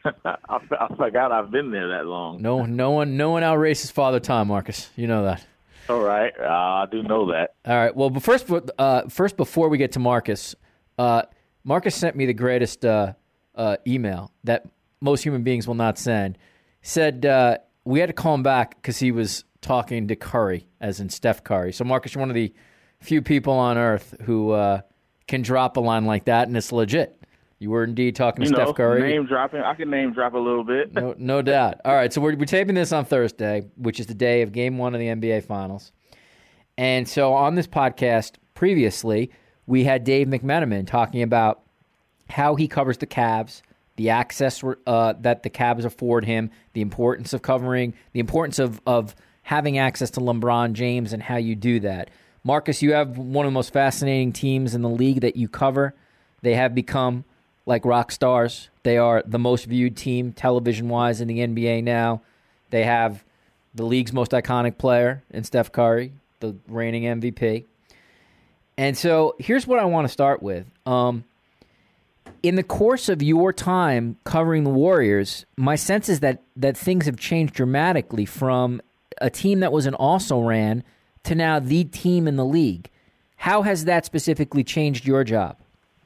I forgot I've been there that long. No, no one, no one outraces Father Time, Marcus. You know that. All right, uh, I do know that. All right. Well, but first, uh, first before we get to Marcus, uh, Marcus sent me the greatest uh, uh, email that most human beings will not send. He said uh, we had to call him back because he was talking to Curry, as in Steph Curry. So, Marcus, you're one of the few people on earth who uh, can drop a line like that, and it's legit. You were indeed talking to you Steph know, Curry. Name dropping. I can name drop a little bit. no, no doubt. All right, so we're, we're taping this on Thursday, which is the day of Game One of the N B A Finals. And so on this podcast previously, we had Dave McMenamin talking about how he covers the Cavs, the access uh, that the Cavs afford him, the importance of covering, the importance of, of having access to LeBron James and how you do that. Marcus, you have one of the most fascinating teams in the league that you cover. They have become like rock stars. They are the most viewed team television-wise in the N B A now. They have the league's most iconic player in Steph Curry, the reigning M V P. And so here's what I want to start with. Um, in the course of your time covering the Warriors, my sense is that, that things have changed dramatically from a team that was an also-ran to now the team in the league. How has that specifically changed your job?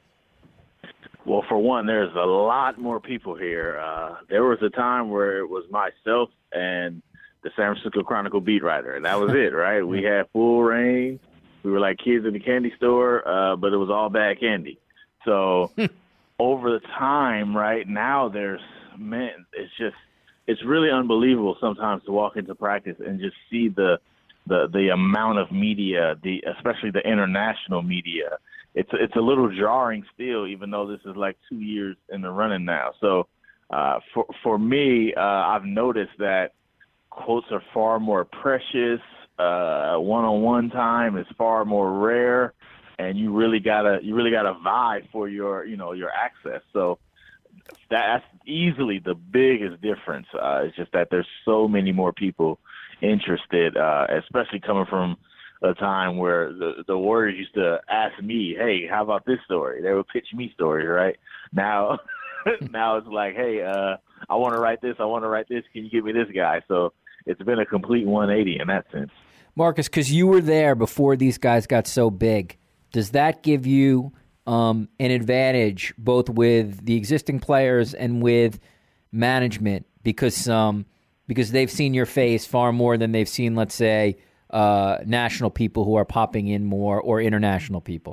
Well, for one, there's a lot more people here. Uh, there was a time where it was myself and the San Francisco Chronicle beat writer, and that was it, right? We had full reign. We were like kids in the candy store, uh, but it was all bad candy. So over the time, right, now there's, man, it's just, it's really unbelievable sometimes to walk into practice and just see the the the amount of media, the especially the international media. It's it's a little jarring still, even though this is like two years in the running now. So uh, for for me, uh, I've noticed that quotes are far more precious. Uh, one-on-one time is far more rare, and you really gotta you really gotta vie for your you know your access. So that's easily the biggest difference. Uh, it's just that there's so many more people interested, uh, especially coming from a time where the, the Warriors used to ask me, hey, how about this story? They would pitch me stories, right? Now, now it's like, hey, uh, I want to write this. I want to write this. Can you give me this guy? So it's been a complete one eighty in that sense. Marcus, because you were there before these guys got so big, does that give you um, an advantage both with the existing players and with management? Because um, because they've seen your face far more than they've seen, let's say, uh, national people who are popping in more or international people.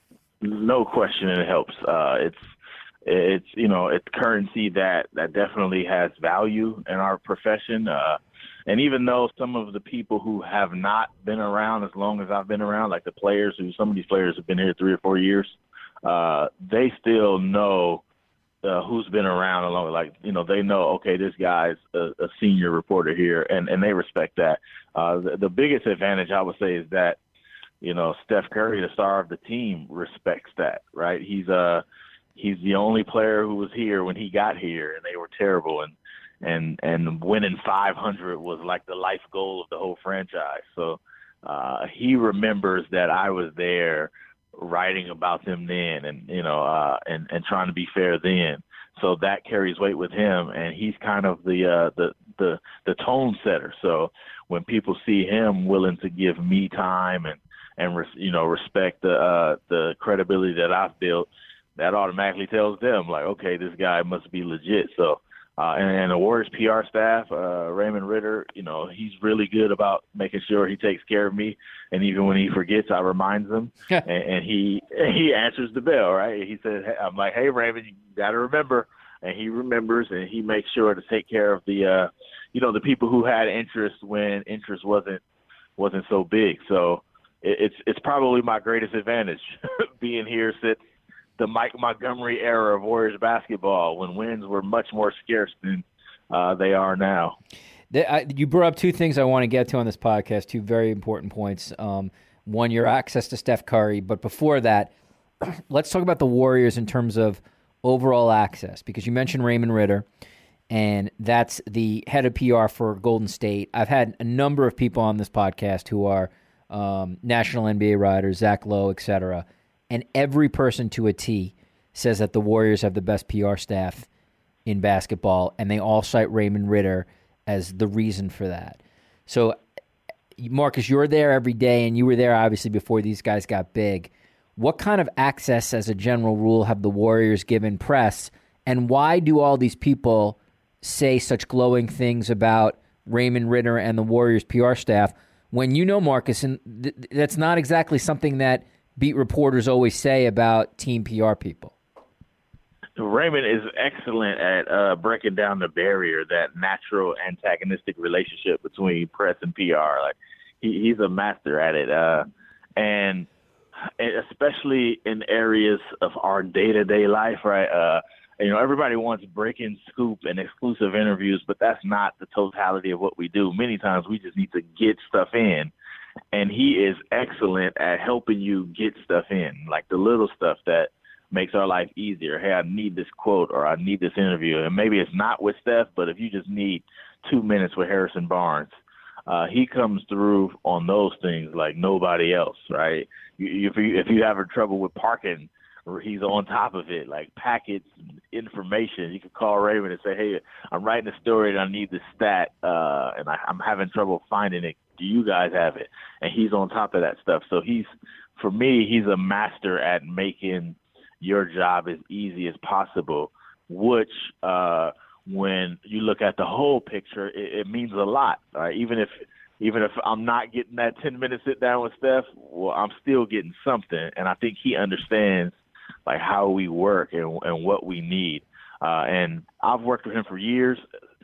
No question, it helps. Uh, it's it's you know it's currency that that definitely has value in our profession. Uh, and even though some of the people who have not been around as long as I've been around, like the players who some of these players have been here three or four years, uh, they still know uh, who's been around along. Like you know they know okay this guy's a, a senior reporter here, and and they respect that. Uh, the, the biggest advantage I would say is that. You know, Steph Curry, the star of the team, respects that, right? He's uh he's the only player who was here when he got here, and they were terrible. And and and winning five hundred was like the life goal of the whole franchise. So uh, he remembers that I was there writing about them then, and you know, uh, and and trying to be fair then. So that carries weight with him, and he's kind of the uh, the the the tone setter. So when people see him willing to give me time and and res, you know respect the uh, the credibility that I've built, that automatically tells them like, okay, this guy must be legit. So. Uh, and, and the Warriors P R staff, uh, Raymond Ritter, you know, he's really good about making sure he takes care of me. And even when he forgets, I remind him. and, and he he answers the bell, right? He says, hey, I'm like, hey, Raymond, you got to remember. And he remembers, and he makes sure to take care of the, uh, you know, the people who had interest when interest wasn't wasn't so big. So it, it's it's probably my greatest advantage being here since the Mike Montgomery era of Warriors basketball, when wins were much more scarce than uh, they are now. You brought up two things I want to get to on this podcast, two very important points. Um, one, your access to Steph Curry. But before that, let's talk about the Warriors in terms of overall access, because you mentioned Raymond Ritter, and that's the head of P R for Golden State. I've had a number of people on this podcast who are um, national N B A writers, Zach Lowe, et cetera, and every person to a T says that the Warriors have the best P R staff in basketball, and they all cite Raymond Ritter as the reason for that. So, Marcus, you're there every day, and you were there obviously before these guys got big. What kind of access, as a general rule, have the Warriors given press, and why do all these people say such glowing things about Raymond Ritter and the Warriors P R staff when you know, Marcus, and th- that's not exactly something that beat reporters always say about team P R people? Raymond is excellent at uh, breaking down the barrier, that natural antagonistic relationship between press and P R. Like he, he's a master at it, uh, and, and especially in areas of our day-to-day life, right? Uh, you know, everybody wants breaking scoop and exclusive interviews, but that's not the totality of what we do. Many times we just need to get stuff in. And he is excellent at helping you get stuff in, like the little stuff that makes our life easier. Hey, I need this quote, or I need this interview. And maybe it's not with Steph, but if you just need two minutes with Harrison Barnes, uh, he comes through on those things like nobody else, right? You, if you if you have trouble with parking, he's on top of it, like packets, information. You can call Raymond and say, hey, I'm writing a story and I need this stat, uh, and I, I'm having trouble finding it. Do you guys have it? And he's on top of that stuff. So he's, for me, he's a master at making your job as easy as possible, which uh, when you look at the whole picture, it, it means a lot. Uh, even if even if I'm not getting that ten-minute sit-down with Steph, well, I'm still getting something. And I think he understands like how we work and, and what we need. Uh, and I've worked with him for years.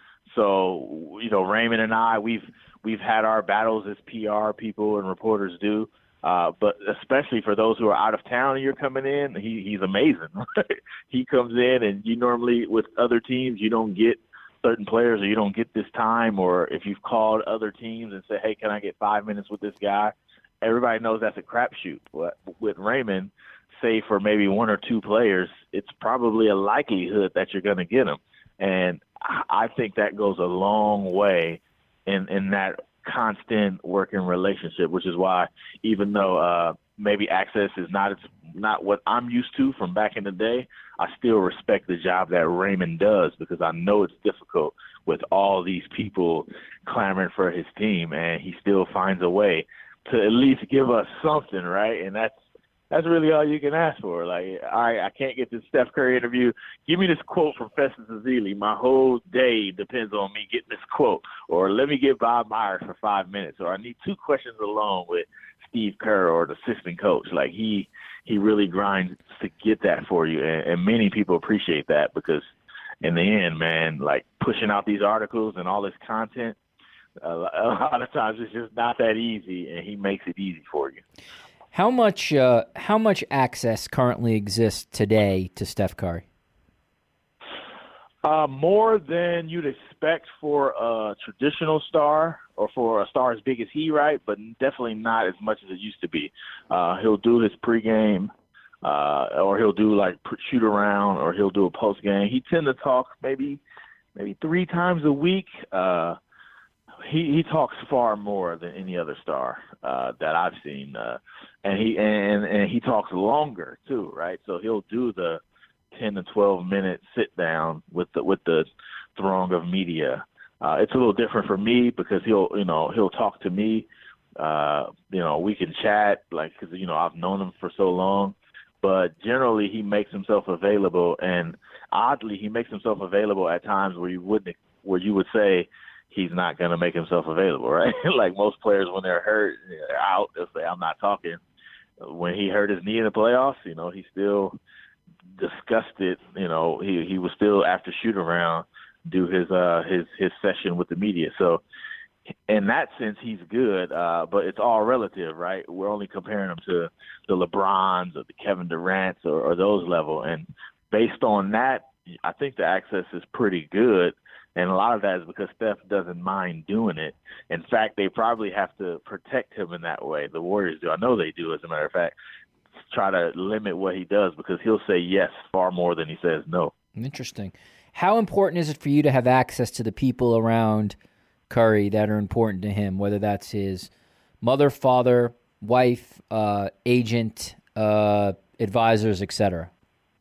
So, you know, Raymond and I, we've we've had our battles as P R people and reporters do. Uh, but especially for those who are out of town and you're coming in, he, he's amazing. He comes in, and you normally, with other teams, you don't get certain players, or you don't get this time, or if you've called other teams and say, hey, can I get five minutes with this guy? Everybody knows that's a crapshoot. But with Raymond, say for maybe one or two players, it's probably a likelihood that you're going to get them. And I think that goes a long way in, in that constant working relationship, which is why even though uh, maybe access is not not what I'm used to from back in the day, I still respect the job that Raymond does, because I know it's difficult with all these people clamoring for his team, and he still finds a way to at least give us something, right? And that's That's really all you can ask for. Like, all right, I can't get this Steph Curry interview. Give me this quote from Festus Ezeli. My whole day depends on me getting this quote. Or let me get Bob Myers for five minutes. Or I need two questions alone with Steve Kerr or the assistant coach. Like, he he really grinds to get that for you. And, and many people appreciate that, because in the end, man, like pushing out these articles and all this content, a, a lot of times it's just not that easy, and he makes it easy for you. How much uh, how much access currently exists today to Steph Curry? Uh, more than you'd expect for a traditional star, or for a star as big as he, right? But definitely not as much as it used to be. Uh, he'll do his pregame, uh, or he'll do like shoot around, or he'll do a postgame. He tend to talk maybe maybe three times a week. Uh, he he talks far more than any other star uh, that I've seen, uh, and he and and he talks longer too, right? So he'll do the ten to twelve minute sit down with the with the throng of media. Uh, it's a little different for me because he'll you know he'll talk to me. Uh, you know, we can chat like because you know I've known him for so long, but generally he makes himself available, and oddly he makes himself available at times where you wouldn't where you would say he's not going to make himself available, right? Like most players when they're hurt, they're out, they'll say, I'm not talking. When he hurt his knee in the playoffs, you know, he still discussed it. You know, he, he was still, after shoot around, do his, uh, his, his session with the media. So in that sense, he's good, uh, but it's all relative, right? We're only comparing him to the LeBrons or the Kevin Durants or, or those level. And based on that, I think the access is pretty good. And a lot of that is because Steph doesn't mind doing it. In fact, they probably have to protect him in that way. The Warriors do. I know they do, as a matter of fact, try to limit what he does because he'll say yes far more than he says no. Interesting. How important is it for you to have access to the people around Curry that are important to him, whether that's his mother, father, wife, uh, agent, uh, advisors, et cetera?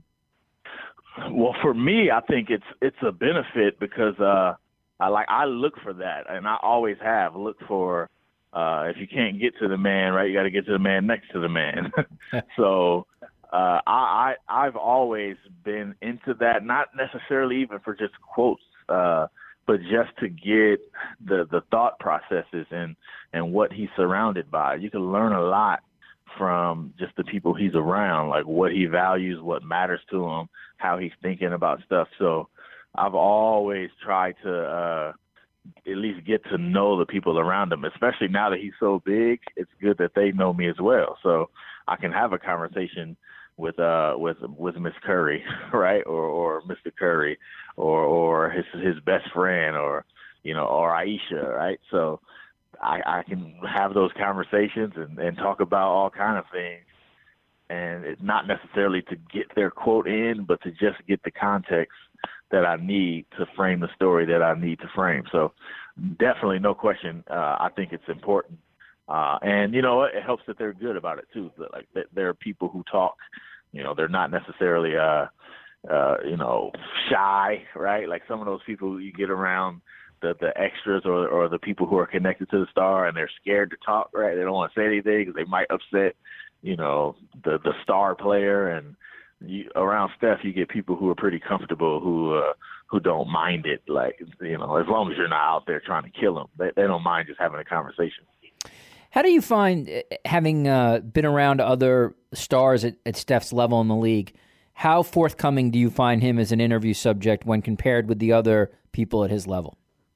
Well, for me, I think it's it's a benefit because uh, I like I look for that, and I always have looked for. Uh, if you can't get to the man, right, you got to get to the man next to the man. so uh, I, I I've always been into that, not necessarily even for just quotes, uh, but just to get the the thought processes and and what he's surrounded by. You can learn a lot from just the people he's around, like what he values, what matters to him, how he's thinking about stuff. So I've always tried to uh, at least get to know the people around him, especially now that he's so big. It's good that they know me as well. So I can have a conversation with uh with with Miss Curry, right? Or or Mister Curry or or his his best friend or you know, or Aisha, right? So I, I can have those conversations and, and talk about all kind of things. And it's not necessarily to get their quote in, but to just get the context that I need to frame the story that I need to frame. So definitely, no question, uh, I think it's important. Uh, and, you know, it helps that they're good about it, too. That, like, that there are people who talk, you know, they're not necessarily, uh, uh, you know, shy, right? Like some of those people you get around, the the extras or or the people who are connected to the star and they're scared to talk, right? They don't want to say anything because they might upset, you know, the the star player. And you, around Steph, you get people who are pretty comfortable, who uh, who don't mind it. Like, you know, as long as you're not out there trying to kill them, they, they don't mind just having a conversation. How do you find, having uh, been around other stars at, at Steph's level in the league, how forthcoming do you find him as an interview subject when compared with the other people at his level?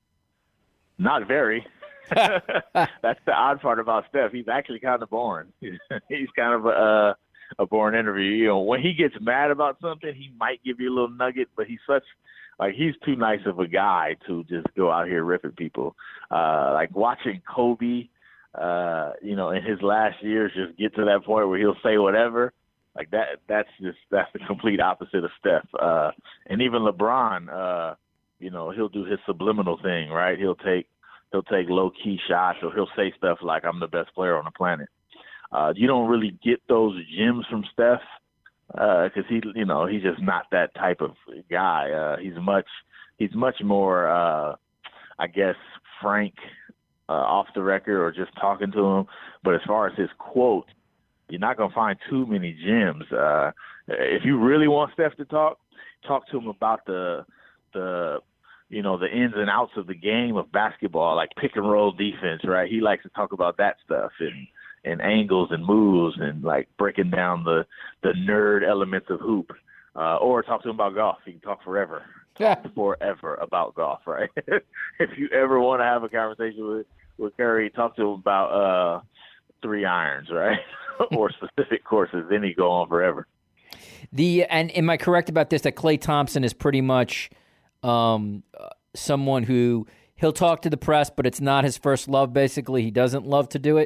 Not very. That's the odd part about Steph. He's actually kind of boring. He's kind of a, a boring interview. You know, when he gets mad about something, he might give you a little nugget, but he's such like he's too nice of a guy to just go out here ripping people. Uh, like watching Kobe, uh, you know, in his last years, just get to that point where he'll say whatever. Like that. That's just that's the complete opposite of Steph. Uh, and even LeBron. Uh, You know, he'll do his subliminal thing, right? He'll take he'll take low key shots, or he'll say stuff like, "I'm the best player on the planet." Uh, you don't really get those gems from Steph because uh, he, you know, he's just not that type of guy. Uh, he's much he's much more, uh, I guess, frank uh, off the record or just talking to him. But as far as his quote, you're not gonna find too many gems. Uh, if you really want Steph to talk, talk to him about the the you know, the ins and outs of the game of basketball, like pick and roll defense, right? He likes to talk about that stuff and, and angles and moves and like breaking down the, the nerd elements of hoop. Uh, or talk to him about golf. He can talk forever. Talk forever about golf, right? If you ever want to have a conversation with, with Curry, talk to him about uh, three irons, right? Or specific courses, then he go on forever. The and am I correct about this, that Klay Thompson is pretty much Um, uh, someone who he'll talk to the press, but it's not his first love. Basically, he doesn't love to do it.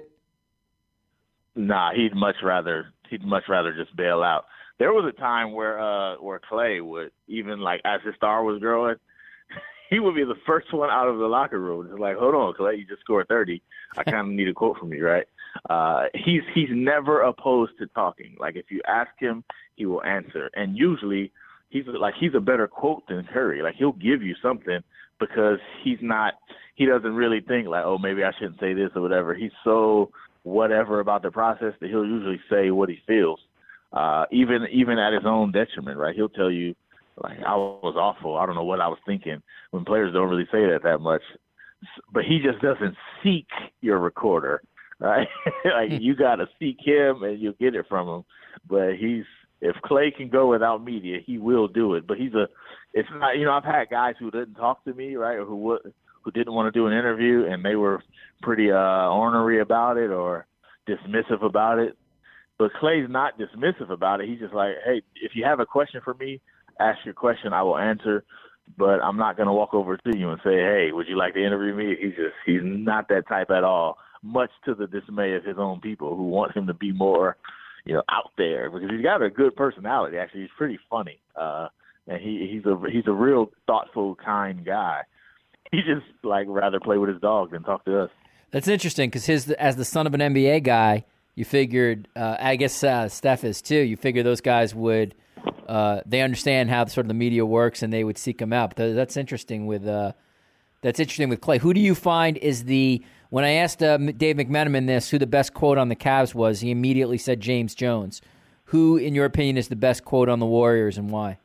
Nah, he'd much rather he'd much rather just bail out. There was a time where uh, where Klay would, even like as his star was growing, he would be the first one out of the locker room. It's like, hold on, Clay, you just scored thirty. I kind of need a quote from you, right? Uh, he's he's never opposed to talking. Like, if you ask him, he will answer. And usually he's like he's a better quote than Curry. Like, he'll give you something because he's not he doesn't really think like, oh, maybe I shouldn't say this or whatever. He's so whatever about the process that he'll usually say what he feels, uh, even even at his own detriment, right? He'll tell you, like, I was awful. I don't know what I was thinking, when players don't really say that that much. But he just doesn't seek your recorder, right? Like, you got to seek him and you'll get it from him. But he's if Clay can go without media, he will do it. But he's a it's not, you know, I've had guys who didn't talk to me, right, or who would, who didn't want to do an interview, and they were pretty uh, ornery about it or dismissive about it. But Clay's not dismissive about it. He's just like, hey, if you have a question for me, ask your question, I will answer, but I'm not going to walk over to you and say, hey, would you like to interview me? He's just, he's not that type at all, much to the dismay of his own people who want him to be more, you know, out there, because he's got a good personality. Actually, he's pretty funny. Uh, and he, he's a, he's a real thoughtful, kind guy. He just like rather play with his dog than talk to us. That's interesting, because his, as the son of an N B A guy, you figured, uh, I guess uh, Steph is too, you figure those guys would, Uh, they understand how sort of the media works, and they would seek him out. But that's interesting with uh, that's interesting with Clay. Who do you find is the when I asked uh, Dave McMenamin this, who the best quote on the Cavs was, he immediately said James Jones. Who, in your opinion, is the best quote on the Warriors, and why?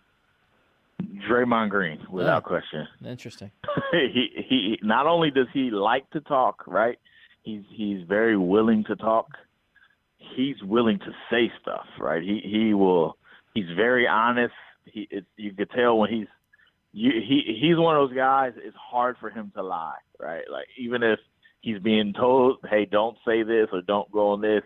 Draymond Green, without oh, question. Interesting. he he not only does he like to talk, right? He's he's very willing to talk. He's willing to say stuff, right? He he will. He's very honest. He, it, you could tell when he's, you, he, he's one of those guys. It's hard for him to lie, right? Like, even if he's being told, "Hey, don't say this" or "Don't go on this,"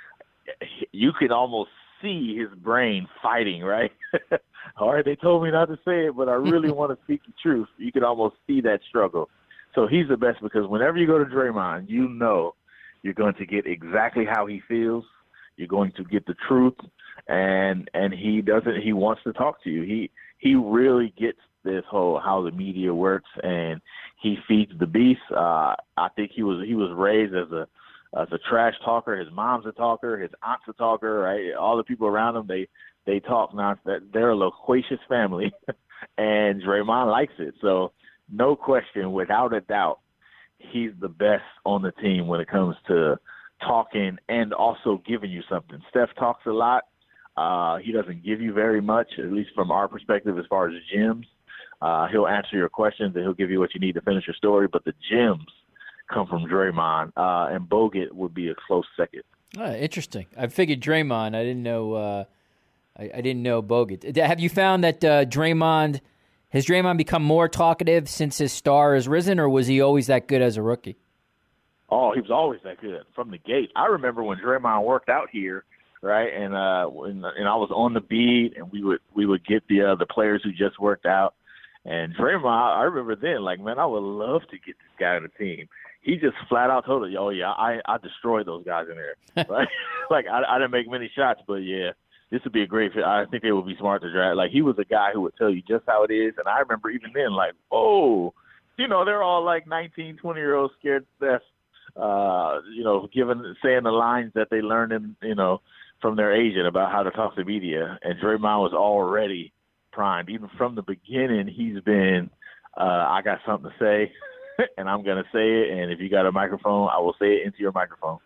you can almost see his brain fighting, right? All right, they told me not to say it, but I really want to speak the truth. You can almost see that struggle. So he's the best, because whenever you go to Draymond, you know you're going to get exactly how he feels. You're going to get the truth. And and he doesn't. He wants to talk to you. He he really gets this whole how the media works, and he feeds the beast. Uh, I think he was he was raised as a as a trash talker. His mom's a talker. His aunt's a talker. Right. All the people around him, they they talk now. That they're a loquacious family, and Draymond likes it. So no question, without a doubt, he's the best on the team when it comes to talking and also giving you something. Steph talks a lot. Uh, he doesn't give you very much, at least from our perspective, as far as gems. Uh, he'll answer your questions and he'll give you what you need to finish your story, but the gems come from Draymond, uh, and Bogut would be a close second. Oh, interesting. I figured Draymond. I didn't know. Uh, I, I didn't know Bogut. Have you found that uh, Draymond has Draymond become more talkative since his star has risen, or was he always that good as a rookie? Oh, he was always that good from the gate. I remember when Draymond worked out here. Right, and uh, when, and I was on the beat, and we would we would get the uh, the players who just worked out, and Draymond. I remember then, like, man, I would love to get this guy on the team. He just flat out told us, "Oh yeah, I I destroyed those guys in there." Right, like I, I didn't make many shots, but yeah, this would be a great fit. I think they would be smart to draft. Like, he was a guy who would tell you just how it is, and I remember even then, like, oh, you know, they're all like nineteen, twenty year olds scared to death, uh, you know, giving saying the lines that they learned in, you know, from their agent about how to talk to media, and Draymond was already primed. Even from the beginning, he's been, uh, I got something to say, and I'm going to say it, and if you got a microphone, I will say it into your microphone.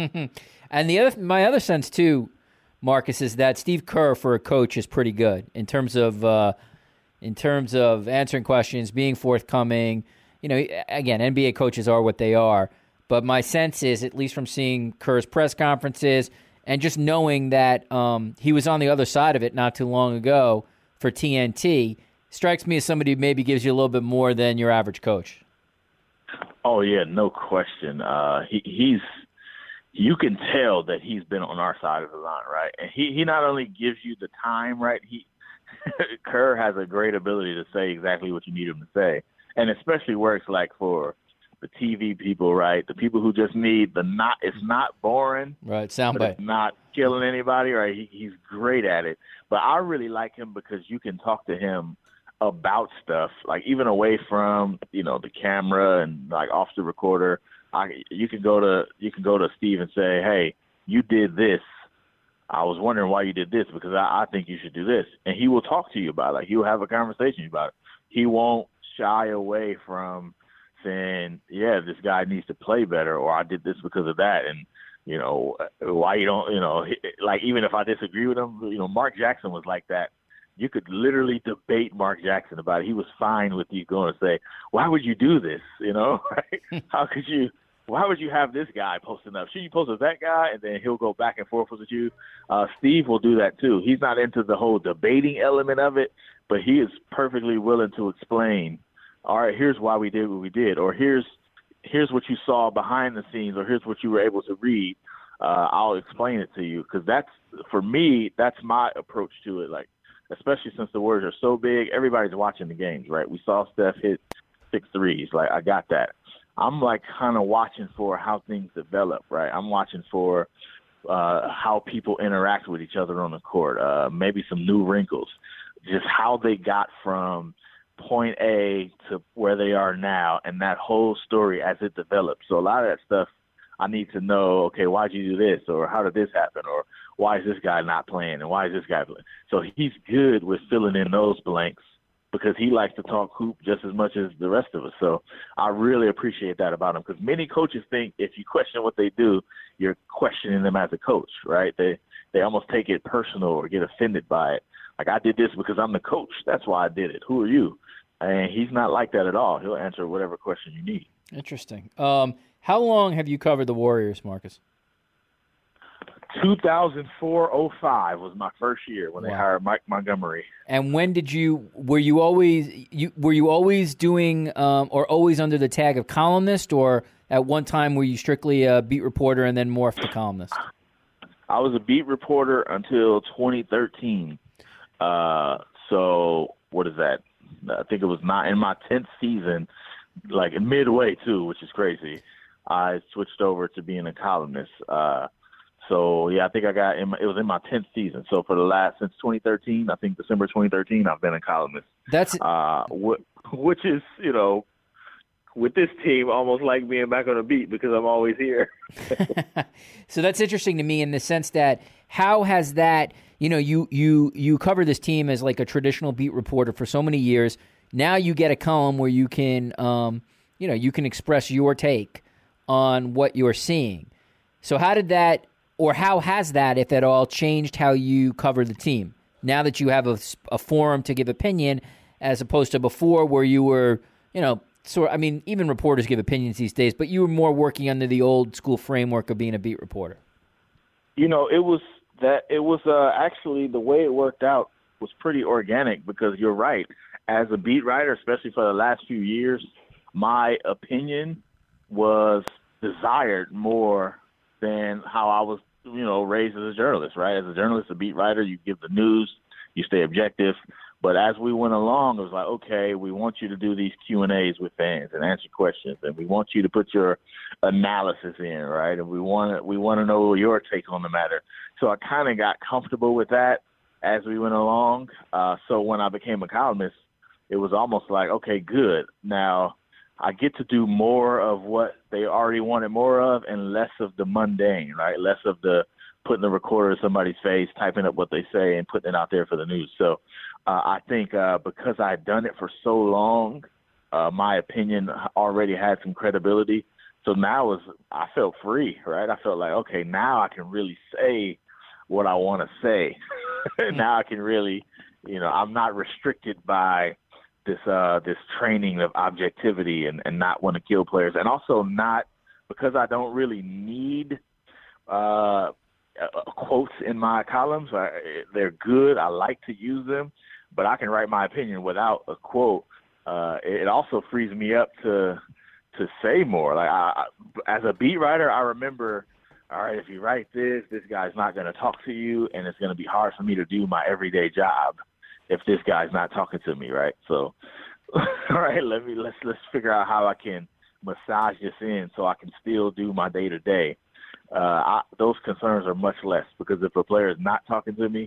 And the other, my other sense, too, Marcus, is that Steve Kerr, for a coach, is pretty good in terms of uh, in terms of answering questions, being forthcoming. You know, again, N B A coaches are what they are, but my sense is, at least from seeing Kerr's press conferences, and just knowing that um, he was on the other side of it not too long ago for T N T, strikes me as somebody who maybe gives you a little bit more than your average coach. Oh, yeah, no question. Uh, he, he's you can tell that he's been on our side of the line, right? And he, he not only gives you the time, right? He Kerr has a great ability to say exactly what you need him to say, and especially works like for the T V people, right? The people who just need the not. It's not boring, right? Soundbite. It's not killing anybody, right? He, he's great at it. But I really like him because you can talk to him about stuff, like even away from, you know, the camera and like off the recorder. I, you can go to you can go to Steve and say, hey, you did this. I was wondering why you did this because I, I think you should do this. And he will talk to you about it. Like, he will have a conversation about it. He won't shy away from saying, yeah, this guy needs to play better, or I did this because of that. And, you know, why you don't, you know, like even if I disagree with him, you know, Mark Jackson was like that. You could literally debate Mark Jackson about it. He was fine with you going to say, why would you do this? You know, right? How could you? Why would you have this guy posting up? Should you post with that guy? And then he'll go back and forth with you. Uh, Steve will do that too. He's not into the whole debating element of it, but he is perfectly willing to explain, all right, here's why we did what we did, or here's here's what you saw behind the scenes, or here's what you were able to read. Uh, I'll explain it to you. Because that's, for me, that's my approach to it. Like, especially since the Warriors are so big, everybody's watching the games, right? We saw Steph hit six threes. Like, I got that. I'm like kind of watching for how things develop, right? I'm watching for uh, how people interact with each other on the court, uh, maybe some new wrinkles, just how they got from point A to where they are now, and that whole story as it develops. So a lot of that stuff I need to know, okay, why'd you do this, or how did this happen, or why is this guy not playing, and why is this guy playing? So he's good with filling in those blanks, because he likes to talk hoop just as much as the rest of us. So I really appreciate that about him, because many coaches think if you question what they do, you're questioning them as a coach, right? They they almost take it personal or get offended by it. Like, I did this because I'm the coach. That's why I did it. Who are you? And he's not like that at all. He'll answer whatever question you need. Interesting. Um, how long have you covered the Warriors, Marcus? two thousand four oh five was my first year when wow. they hired Mike Montgomery. And when did you were you always you were you always doing um, or always under the tag of columnist, or at one time were you strictly a beat reporter and then morphed to columnist? I was a beat reporter until twenty thirteen. Uh, so what is that? I think it was not in my tenth season, like midway too, which is crazy. I switched over to being a columnist. Uh, So, yeah, I think I got in my, it was in my tenth season. So for the last, since twenty thirteen, I think December twenty thirteen, I've been a columnist. That's uh, wh- which is, you know, with this team, almost like being back on a beat because I'm always here. So that's interesting to me in the sense that how has that, you know, you, you, you cover this team as like a traditional beat reporter for so many years. Now you get a column where you can, um, you know, you can express your take on what you're seeing. So how did that, or how has that, if at all, changed how you cover the team? Now that you have a, a forum to give opinion, as opposed to before where you were, you know, sort. I mean, even reporters give opinions these days, but you were more working under the old school framework of being a beat reporter. You know, it was that it was uh, actually the way it worked out was pretty organic, because you're right. As a beat writer, especially for the last few years, my opinion was desired more than how I was, you know, raised as a journalist, right? As a journalist, a beat writer, you give the news, you stay objective. But as we went along, it was like, okay, we want you to do these Q and A's with fans and answer questions, and we want you to put your analysis in, right? And we want to, we want to know your take on the matter. So I kind of got comfortable with that as we went along. Uh, so when I became a columnist, it was almost like, okay, good. Now I get to do more of what they already wanted more of and less of the mundane, right? Less of the putting the recorder in somebody's face, typing up what they say and putting it out there for the news. So uh, I think uh, because I had done it for so long, uh, my opinion already had some credibility. So now was I felt free, right? I felt like, okay, now I can really say what I want to say. Now I can really, you know, I'm not restricted by this uh, this training of objectivity and, and not want to kill players. And also not, because I don't really need uh, quotes in my columns. I, they're good. I like to use them, but I can write my opinion without a quote. Uh, it also frees me up to to say more. Like I, as a beat writer, I remember, all right, if you write this, this guy's not going to talk to you, and it's going to be hard for me to do my everyday job if this guy's not talking to me, right? So, all right, let me let's let's figure out how I can massage this in so I can still do my day to day. Those concerns are much less, because if a player is not talking to me,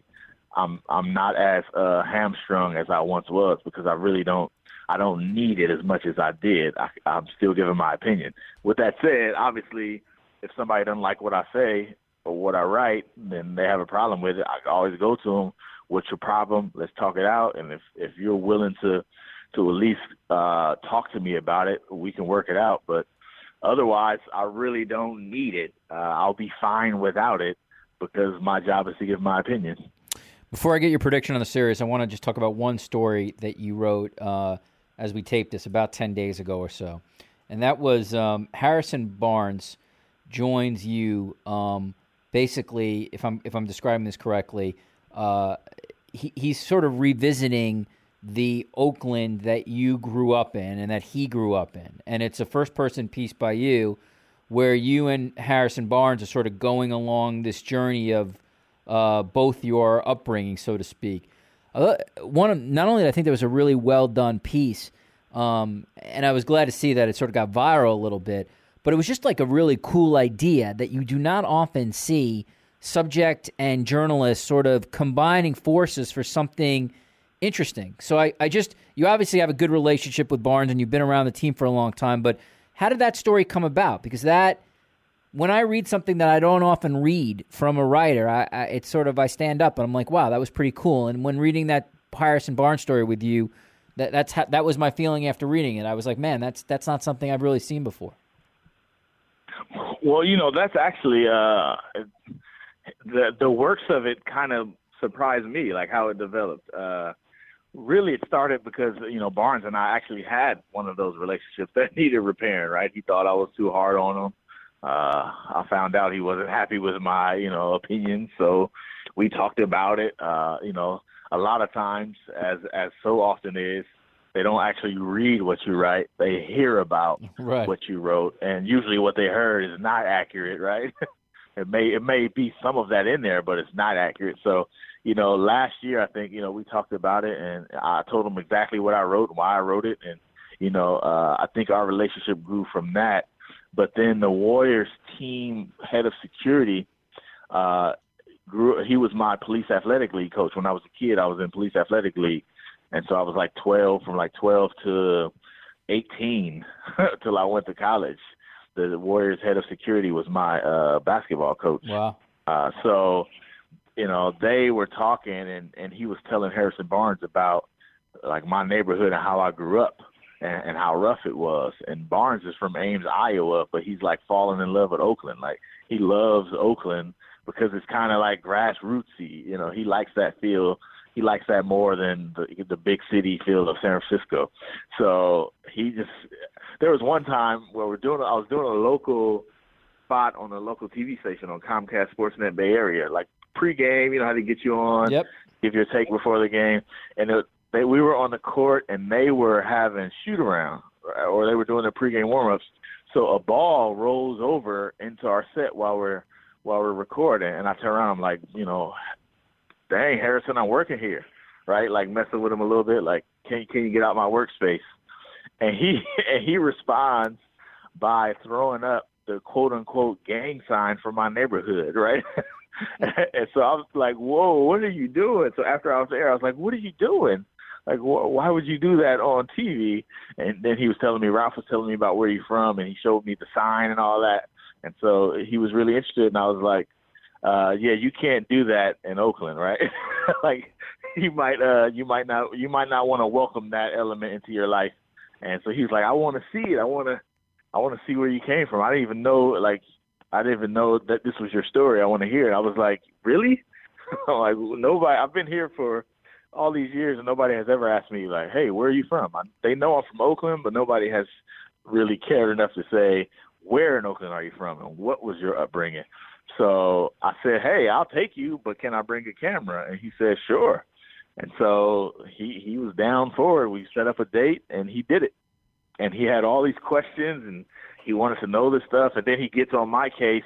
I'm I'm not as uh, hamstrung as I once was because I really don't I don't need it as much as I did. I, I'm still giving my opinion. With that said, obviously, if somebody doesn't like what I say or what I write, then they have a problem with it. I can always go to them. What's your problem? Let's talk it out. And if, if you're willing to to at least uh, talk to me about it, we can work it out. But otherwise, I really don't need it. Uh, I'll be fine without it because my job is to give my opinion. Before I get your prediction on the series, I want to just talk about one story that you wrote uh, as we taped this about ten days ago or so. And that was um, Harrison Barnes joins you um, basically, if I'm if I'm describing this correctly, uh, he, he's sort of revisiting the Oakland that you grew up in and that he grew up in. And it's a first-person piece by you where you and Harrison Barnes are sort of going along this journey of uh, both your upbringing, so to speak. Uh, one of, not only did I think that was a really well-done piece, um, and I was glad to see that it sort of got viral a little bit, but it was just like a really cool idea that you do not often see subject and journalists sort of combining forces for something interesting. So I, I just, you obviously have a good relationship with Barnes and you've been around the team for a long time, but how did that story come about? Because that, when I read something that I don't often read from a writer, I, I, it's sort of, I stand up and I'm like, wow, that was pretty cool. And when reading that Harrison Barnes story with you, that that's how, that was my feeling after reading it. I was like, man, that's that's not something I've really seen before. Well, you know, that's actually uh, the the works of it kind of surprised me, like how it developed. Uh, really, it started because, you know, Barnes and I actually had one of those relationships that needed repairing, right? He thought I was too hard on him. Uh, I found out he wasn't happy with my, you know, opinion, so we talked about it. Uh, you know, a lot of times, as as so often is, they don't actually read what you write. They hear about right. what you wrote, and usually what they heard is not accurate, right? it may it may be some of that in there, but it's not accurate. So, you know, last year I think, you know, we talked about it, and I told him exactly what I wrote and why I wrote it, and you know, uh, I think our relationship grew from that. But then the Warriors team head of security, uh, grew. He was my police athletic league coach. When I was a kid, I was in police athletic league. And so I was like twelve, from like twelve to eighteen till I went to college. The, the Warriors head of security was my uh, basketball coach. Wow. Uh, so, you know, they were talking, and, and he was telling Harrison Barnes about like my neighborhood and how I grew up. And, and how rough it was. And Barnes is from Ames, Iowa, but he's like falling in love with Oakland. Like he loves Oakland because it's kind of like grassrootsy. You know, he likes that feel. He likes that more than the, the big city feel of San Francisco. So he just, there was one time where we're doing, I was doing a local spot on a local T V station on Comcast Sportsnet Bay Area, like pregame, you know how they get you on, yep. give your take before the game. And it, They, we were on the court, and they were having shoot-around, or they were doing their pregame warm-ups. So a ball rolls over into our set while we're while we're recording, and I turn around, I'm like, you know, dang, Harrison, I'm working here, right? Like messing with him a little bit, like, can can you get out my workspace? And he and he responds by throwing up the quote-unquote gang sign for my neighborhood, right? And so I was like, whoa, what are you doing? So after I was there, I was like, what are you doing? Like, wh- why would you do that on T V? And then he was telling me, Ralph was telling me about where you're from, and he showed me the sign and all that. And so he was really interested, and I was like, uh, yeah, you can't do that in Oakland, right? Like, you might, uh, you might not, you might not want to welcome that element into your life. And so he was like, I want to see it. I want to, I want to see where you came from. I didn't even know, like, I didn't even know that this was your story. I want to hear it. I was like, really? I'm like, nobody, I've been here for all these years, and nobody has ever asked me, like, hey, where are you from? I, they know I'm from Oakland, but nobody has really cared enough to say, where in Oakland are you from, and what was your upbringing? So I said, hey, I'll take you, but can I bring a camera? And he said, sure. And so he, he was down for it. We set up a date, and he did it. And he had all these questions, and he wanted to know this stuff, and then he gets on my case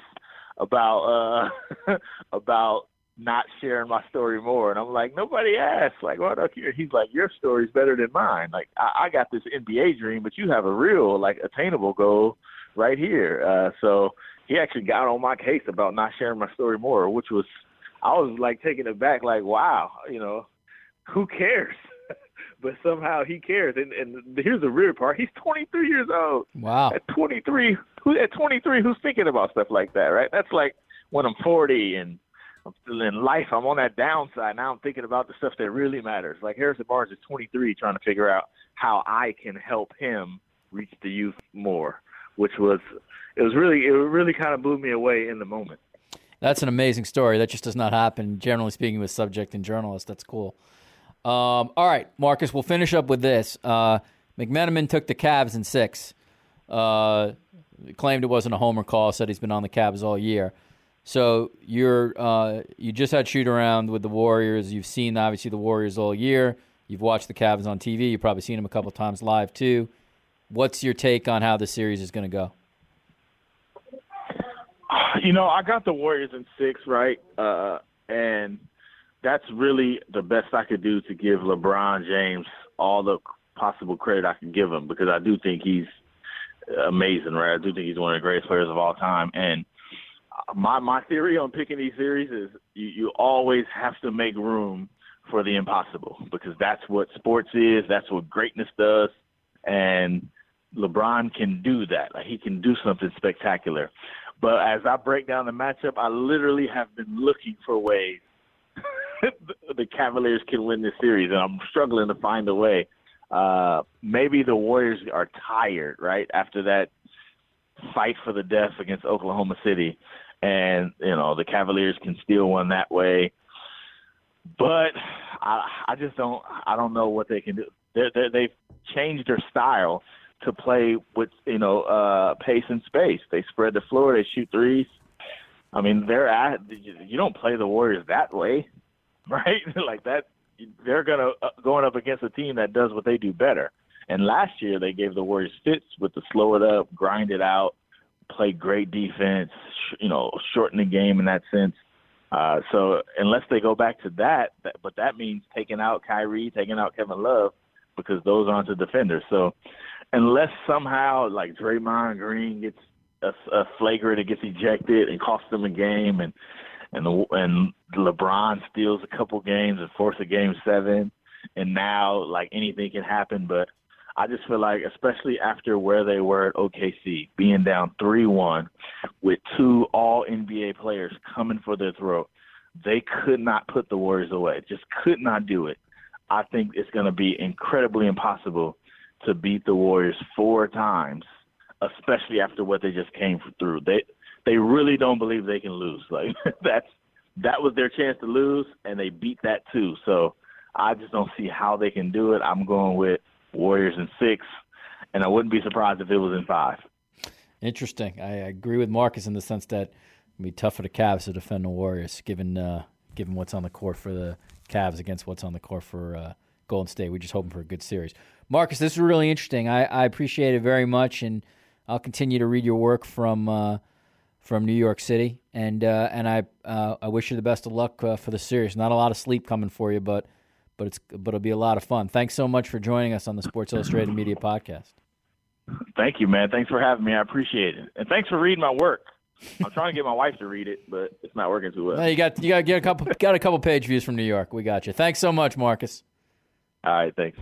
about uh, about not sharing my story more. And I'm like, nobody asked. Like, what up here? He's like, your story's better than mine. Like, I, I got this N B A dream, but you have a real, like, attainable goal right here. Uh, so he actually got on my case about not sharing my story more, which was I was like taken aback, like, wow, you know, who cares? But somehow he cares. And, and here's the weird part: he's twenty-three years old. Wow. At twenty-three, who at twenty-three, who's thinking about stuff like that, right? That's like when I'm forty and I'm still in life, I'm on that downside. Now I'm thinking about the stuff that really matters. Like Harrison Barnes is twenty-three, trying to figure out how I can help him reach the youth more, which was it was really it really kind of blew me away in the moment. That's an amazing story. That just does not happen, generally speaking, with subject and journalists. That's cool. Um, all right, Marcus, we'll finish up with this. Uh, McMenamin took the Cavs in six. Uh, claimed it wasn't a homer call, said he's been on the Cavs all year. So you're uh, you just had shoot around with the Warriors. You've seen, obviously, the Warriors all year. You've watched the Cavs on T V. You've probably seen them a couple times live, too. What's your take on how the series is going to go? You know, I got the Warriors in six, right? Uh, and that's really the best I could do to give LeBron James all the possible credit I can give him, because I do think he's amazing, right? I do think he's one of the greatest players of all time. And my my theory on picking these series is you, you always have to make room for the impossible, because that's what sports is. That's what greatness does. And LeBron can do that. Like, he can do something spectacular. But as I break down the matchup, I literally have been looking for ways the Cavaliers can win this series, and I'm struggling to find a way. Uh, maybe the Warriors are tired, right, after that fight for the death against Oklahoma City, and, you know, the Cavaliers can steal one that way. But I, I just don't – I don't know what they can do. They're, they're, they've changed their style to play with, you know, uh, pace and space. They spread the floor. They shoot threes. I mean, they're at – you don't play the Warriors that way, right? Like that, they're gonna uh, going up against a team that does what they do better. And last year they gave the Warriors fits with the slow it up, grind it out, play great defense, sh- you know, shorten the game in that sense. Uh, so unless they go back to that, that, but that means taking out Kyrie, taking out Kevin Love, because those aren't the defenders. So unless somehow like Draymond Green gets a, a flagrant and gets ejected and costs them a game, and and the, and LeBron steals a couple games and forces a game seven, and now like anything can happen. But I just feel like, especially after where they were at O K C, being down three one with two all N B A players coming for their throat, they could not put the Warriors away. Just could not do it. I think it's going to be incredibly impossible to beat the Warriors four times, especially after what they just came through. They they really don't believe they can lose. Like that's that was their chance to lose, and they beat that too. So I just don't see how they can do it. I'm going with Warriors in six, and I wouldn't be surprised if it was in five. Interesting. I agree with Marcus in the sense that it'd be tough for the Cavs to defend the Warriors, given uh, given what's on the court for the Cavs against what's on the court for uh, Golden State. We're just hoping for a good series. Marcus, this is really interesting. I, I appreciate it very much, and I'll continue to read your work from uh, from New York City, and uh, and I uh, I wish you the best of luck uh, for the series. Not a lot of sleep coming for you, but but it's but it'll be a lot of fun. Thanks so much for joining us on the Sports Illustrated Media Podcast. Thank you, man. Thanks for having me. I appreciate it, and thanks for reading my work. I'm trying to get my wife to read it, but it's not working too well. well you got you got get a couple got a couple page views from New York. We got you. Thanks so much, Marcus. All right, thanks.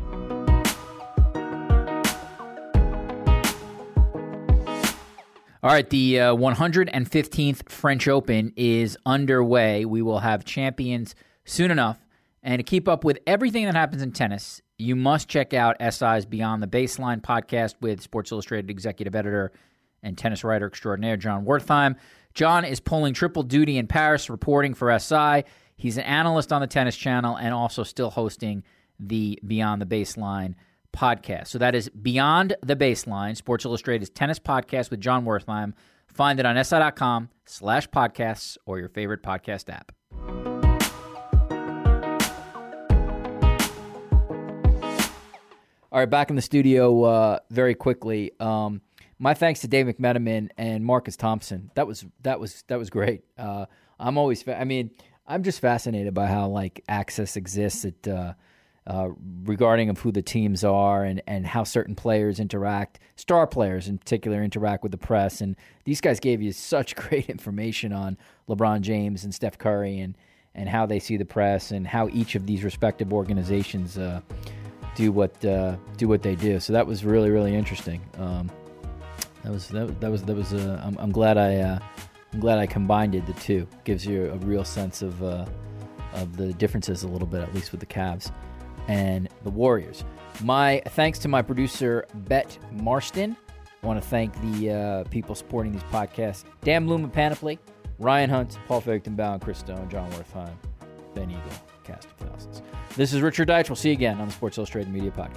All right, the uh, one hundred fifteenth French Open is underway. We will have champions soon enough. And to keep up with everything that happens in tennis, you must check out S I's Beyond the Baseline podcast with Sports Illustrated executive editor and tennis writer extraordinaire Jon Wertheim. Jon is pulling triple duty in Paris, reporting for S I. He's an analyst on the Tennis Channel and also still hosting the Beyond the Baseline podcast. So that is Beyond the Baseline, Sports Illustrated's tennis podcast with Jon Wertheim. Find it on si.com slash podcasts or your favorite podcast app. All right, back in the studio uh, very quickly. Um, my thanks to Dave McMenamin and Marcus Thompson. That was that was that was great. Uh, I'm always, fa- I mean, I'm just fascinated by how like access exists at. Uh, Uh, regarding of who the teams are and, and how certain players interact, star players in particular interact with the press. And these guys gave you such great information on LeBron James and Steph Curry and and how they see the press and how each of these respective organizations uh, do what uh, do what they do. So that was really really interesting. Um, that was that, that was that was. Uh, I'm, I'm glad I uh, I'm glad I combined the two. Gives you a real sense of uh, of the differences a little bit, at least with the Cavs and the Warriors. My thanks to my producer Bet Marston. I want to thank the uh, people supporting these podcasts: Dan Luma Panoply, Ryan Hunt, Paul Figtonbaum, Chris Stone, John Wertheim, Ben Eagle, Cast of Thousands. This is Richard Deitch. We'll see you again on the Sports Illustrated Media Podcast.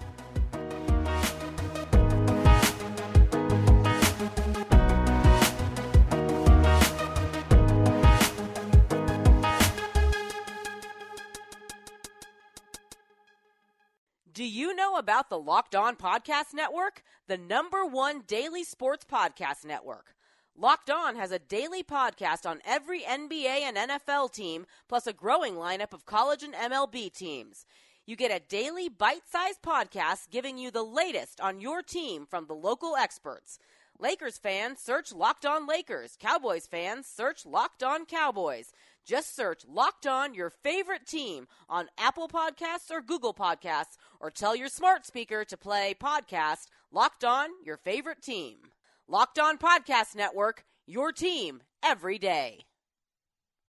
Do you know about the Locked On Podcast Network, the number one daily sports podcast network? Locked On has a daily podcast on every N B A and N F L team, plus a growing lineup of college and M L B teams. You get a daily bite-sized podcast giving you the latest on your team from the local experts. Lakers fans, search Locked On Lakers. Cowboys fans, search Locked On Cowboys. Just search Locked On your favorite team on Apple Podcasts or Google Podcasts, or tell your smart speaker to play podcast Locked On your favorite team. Locked On Podcast Network, your team every day.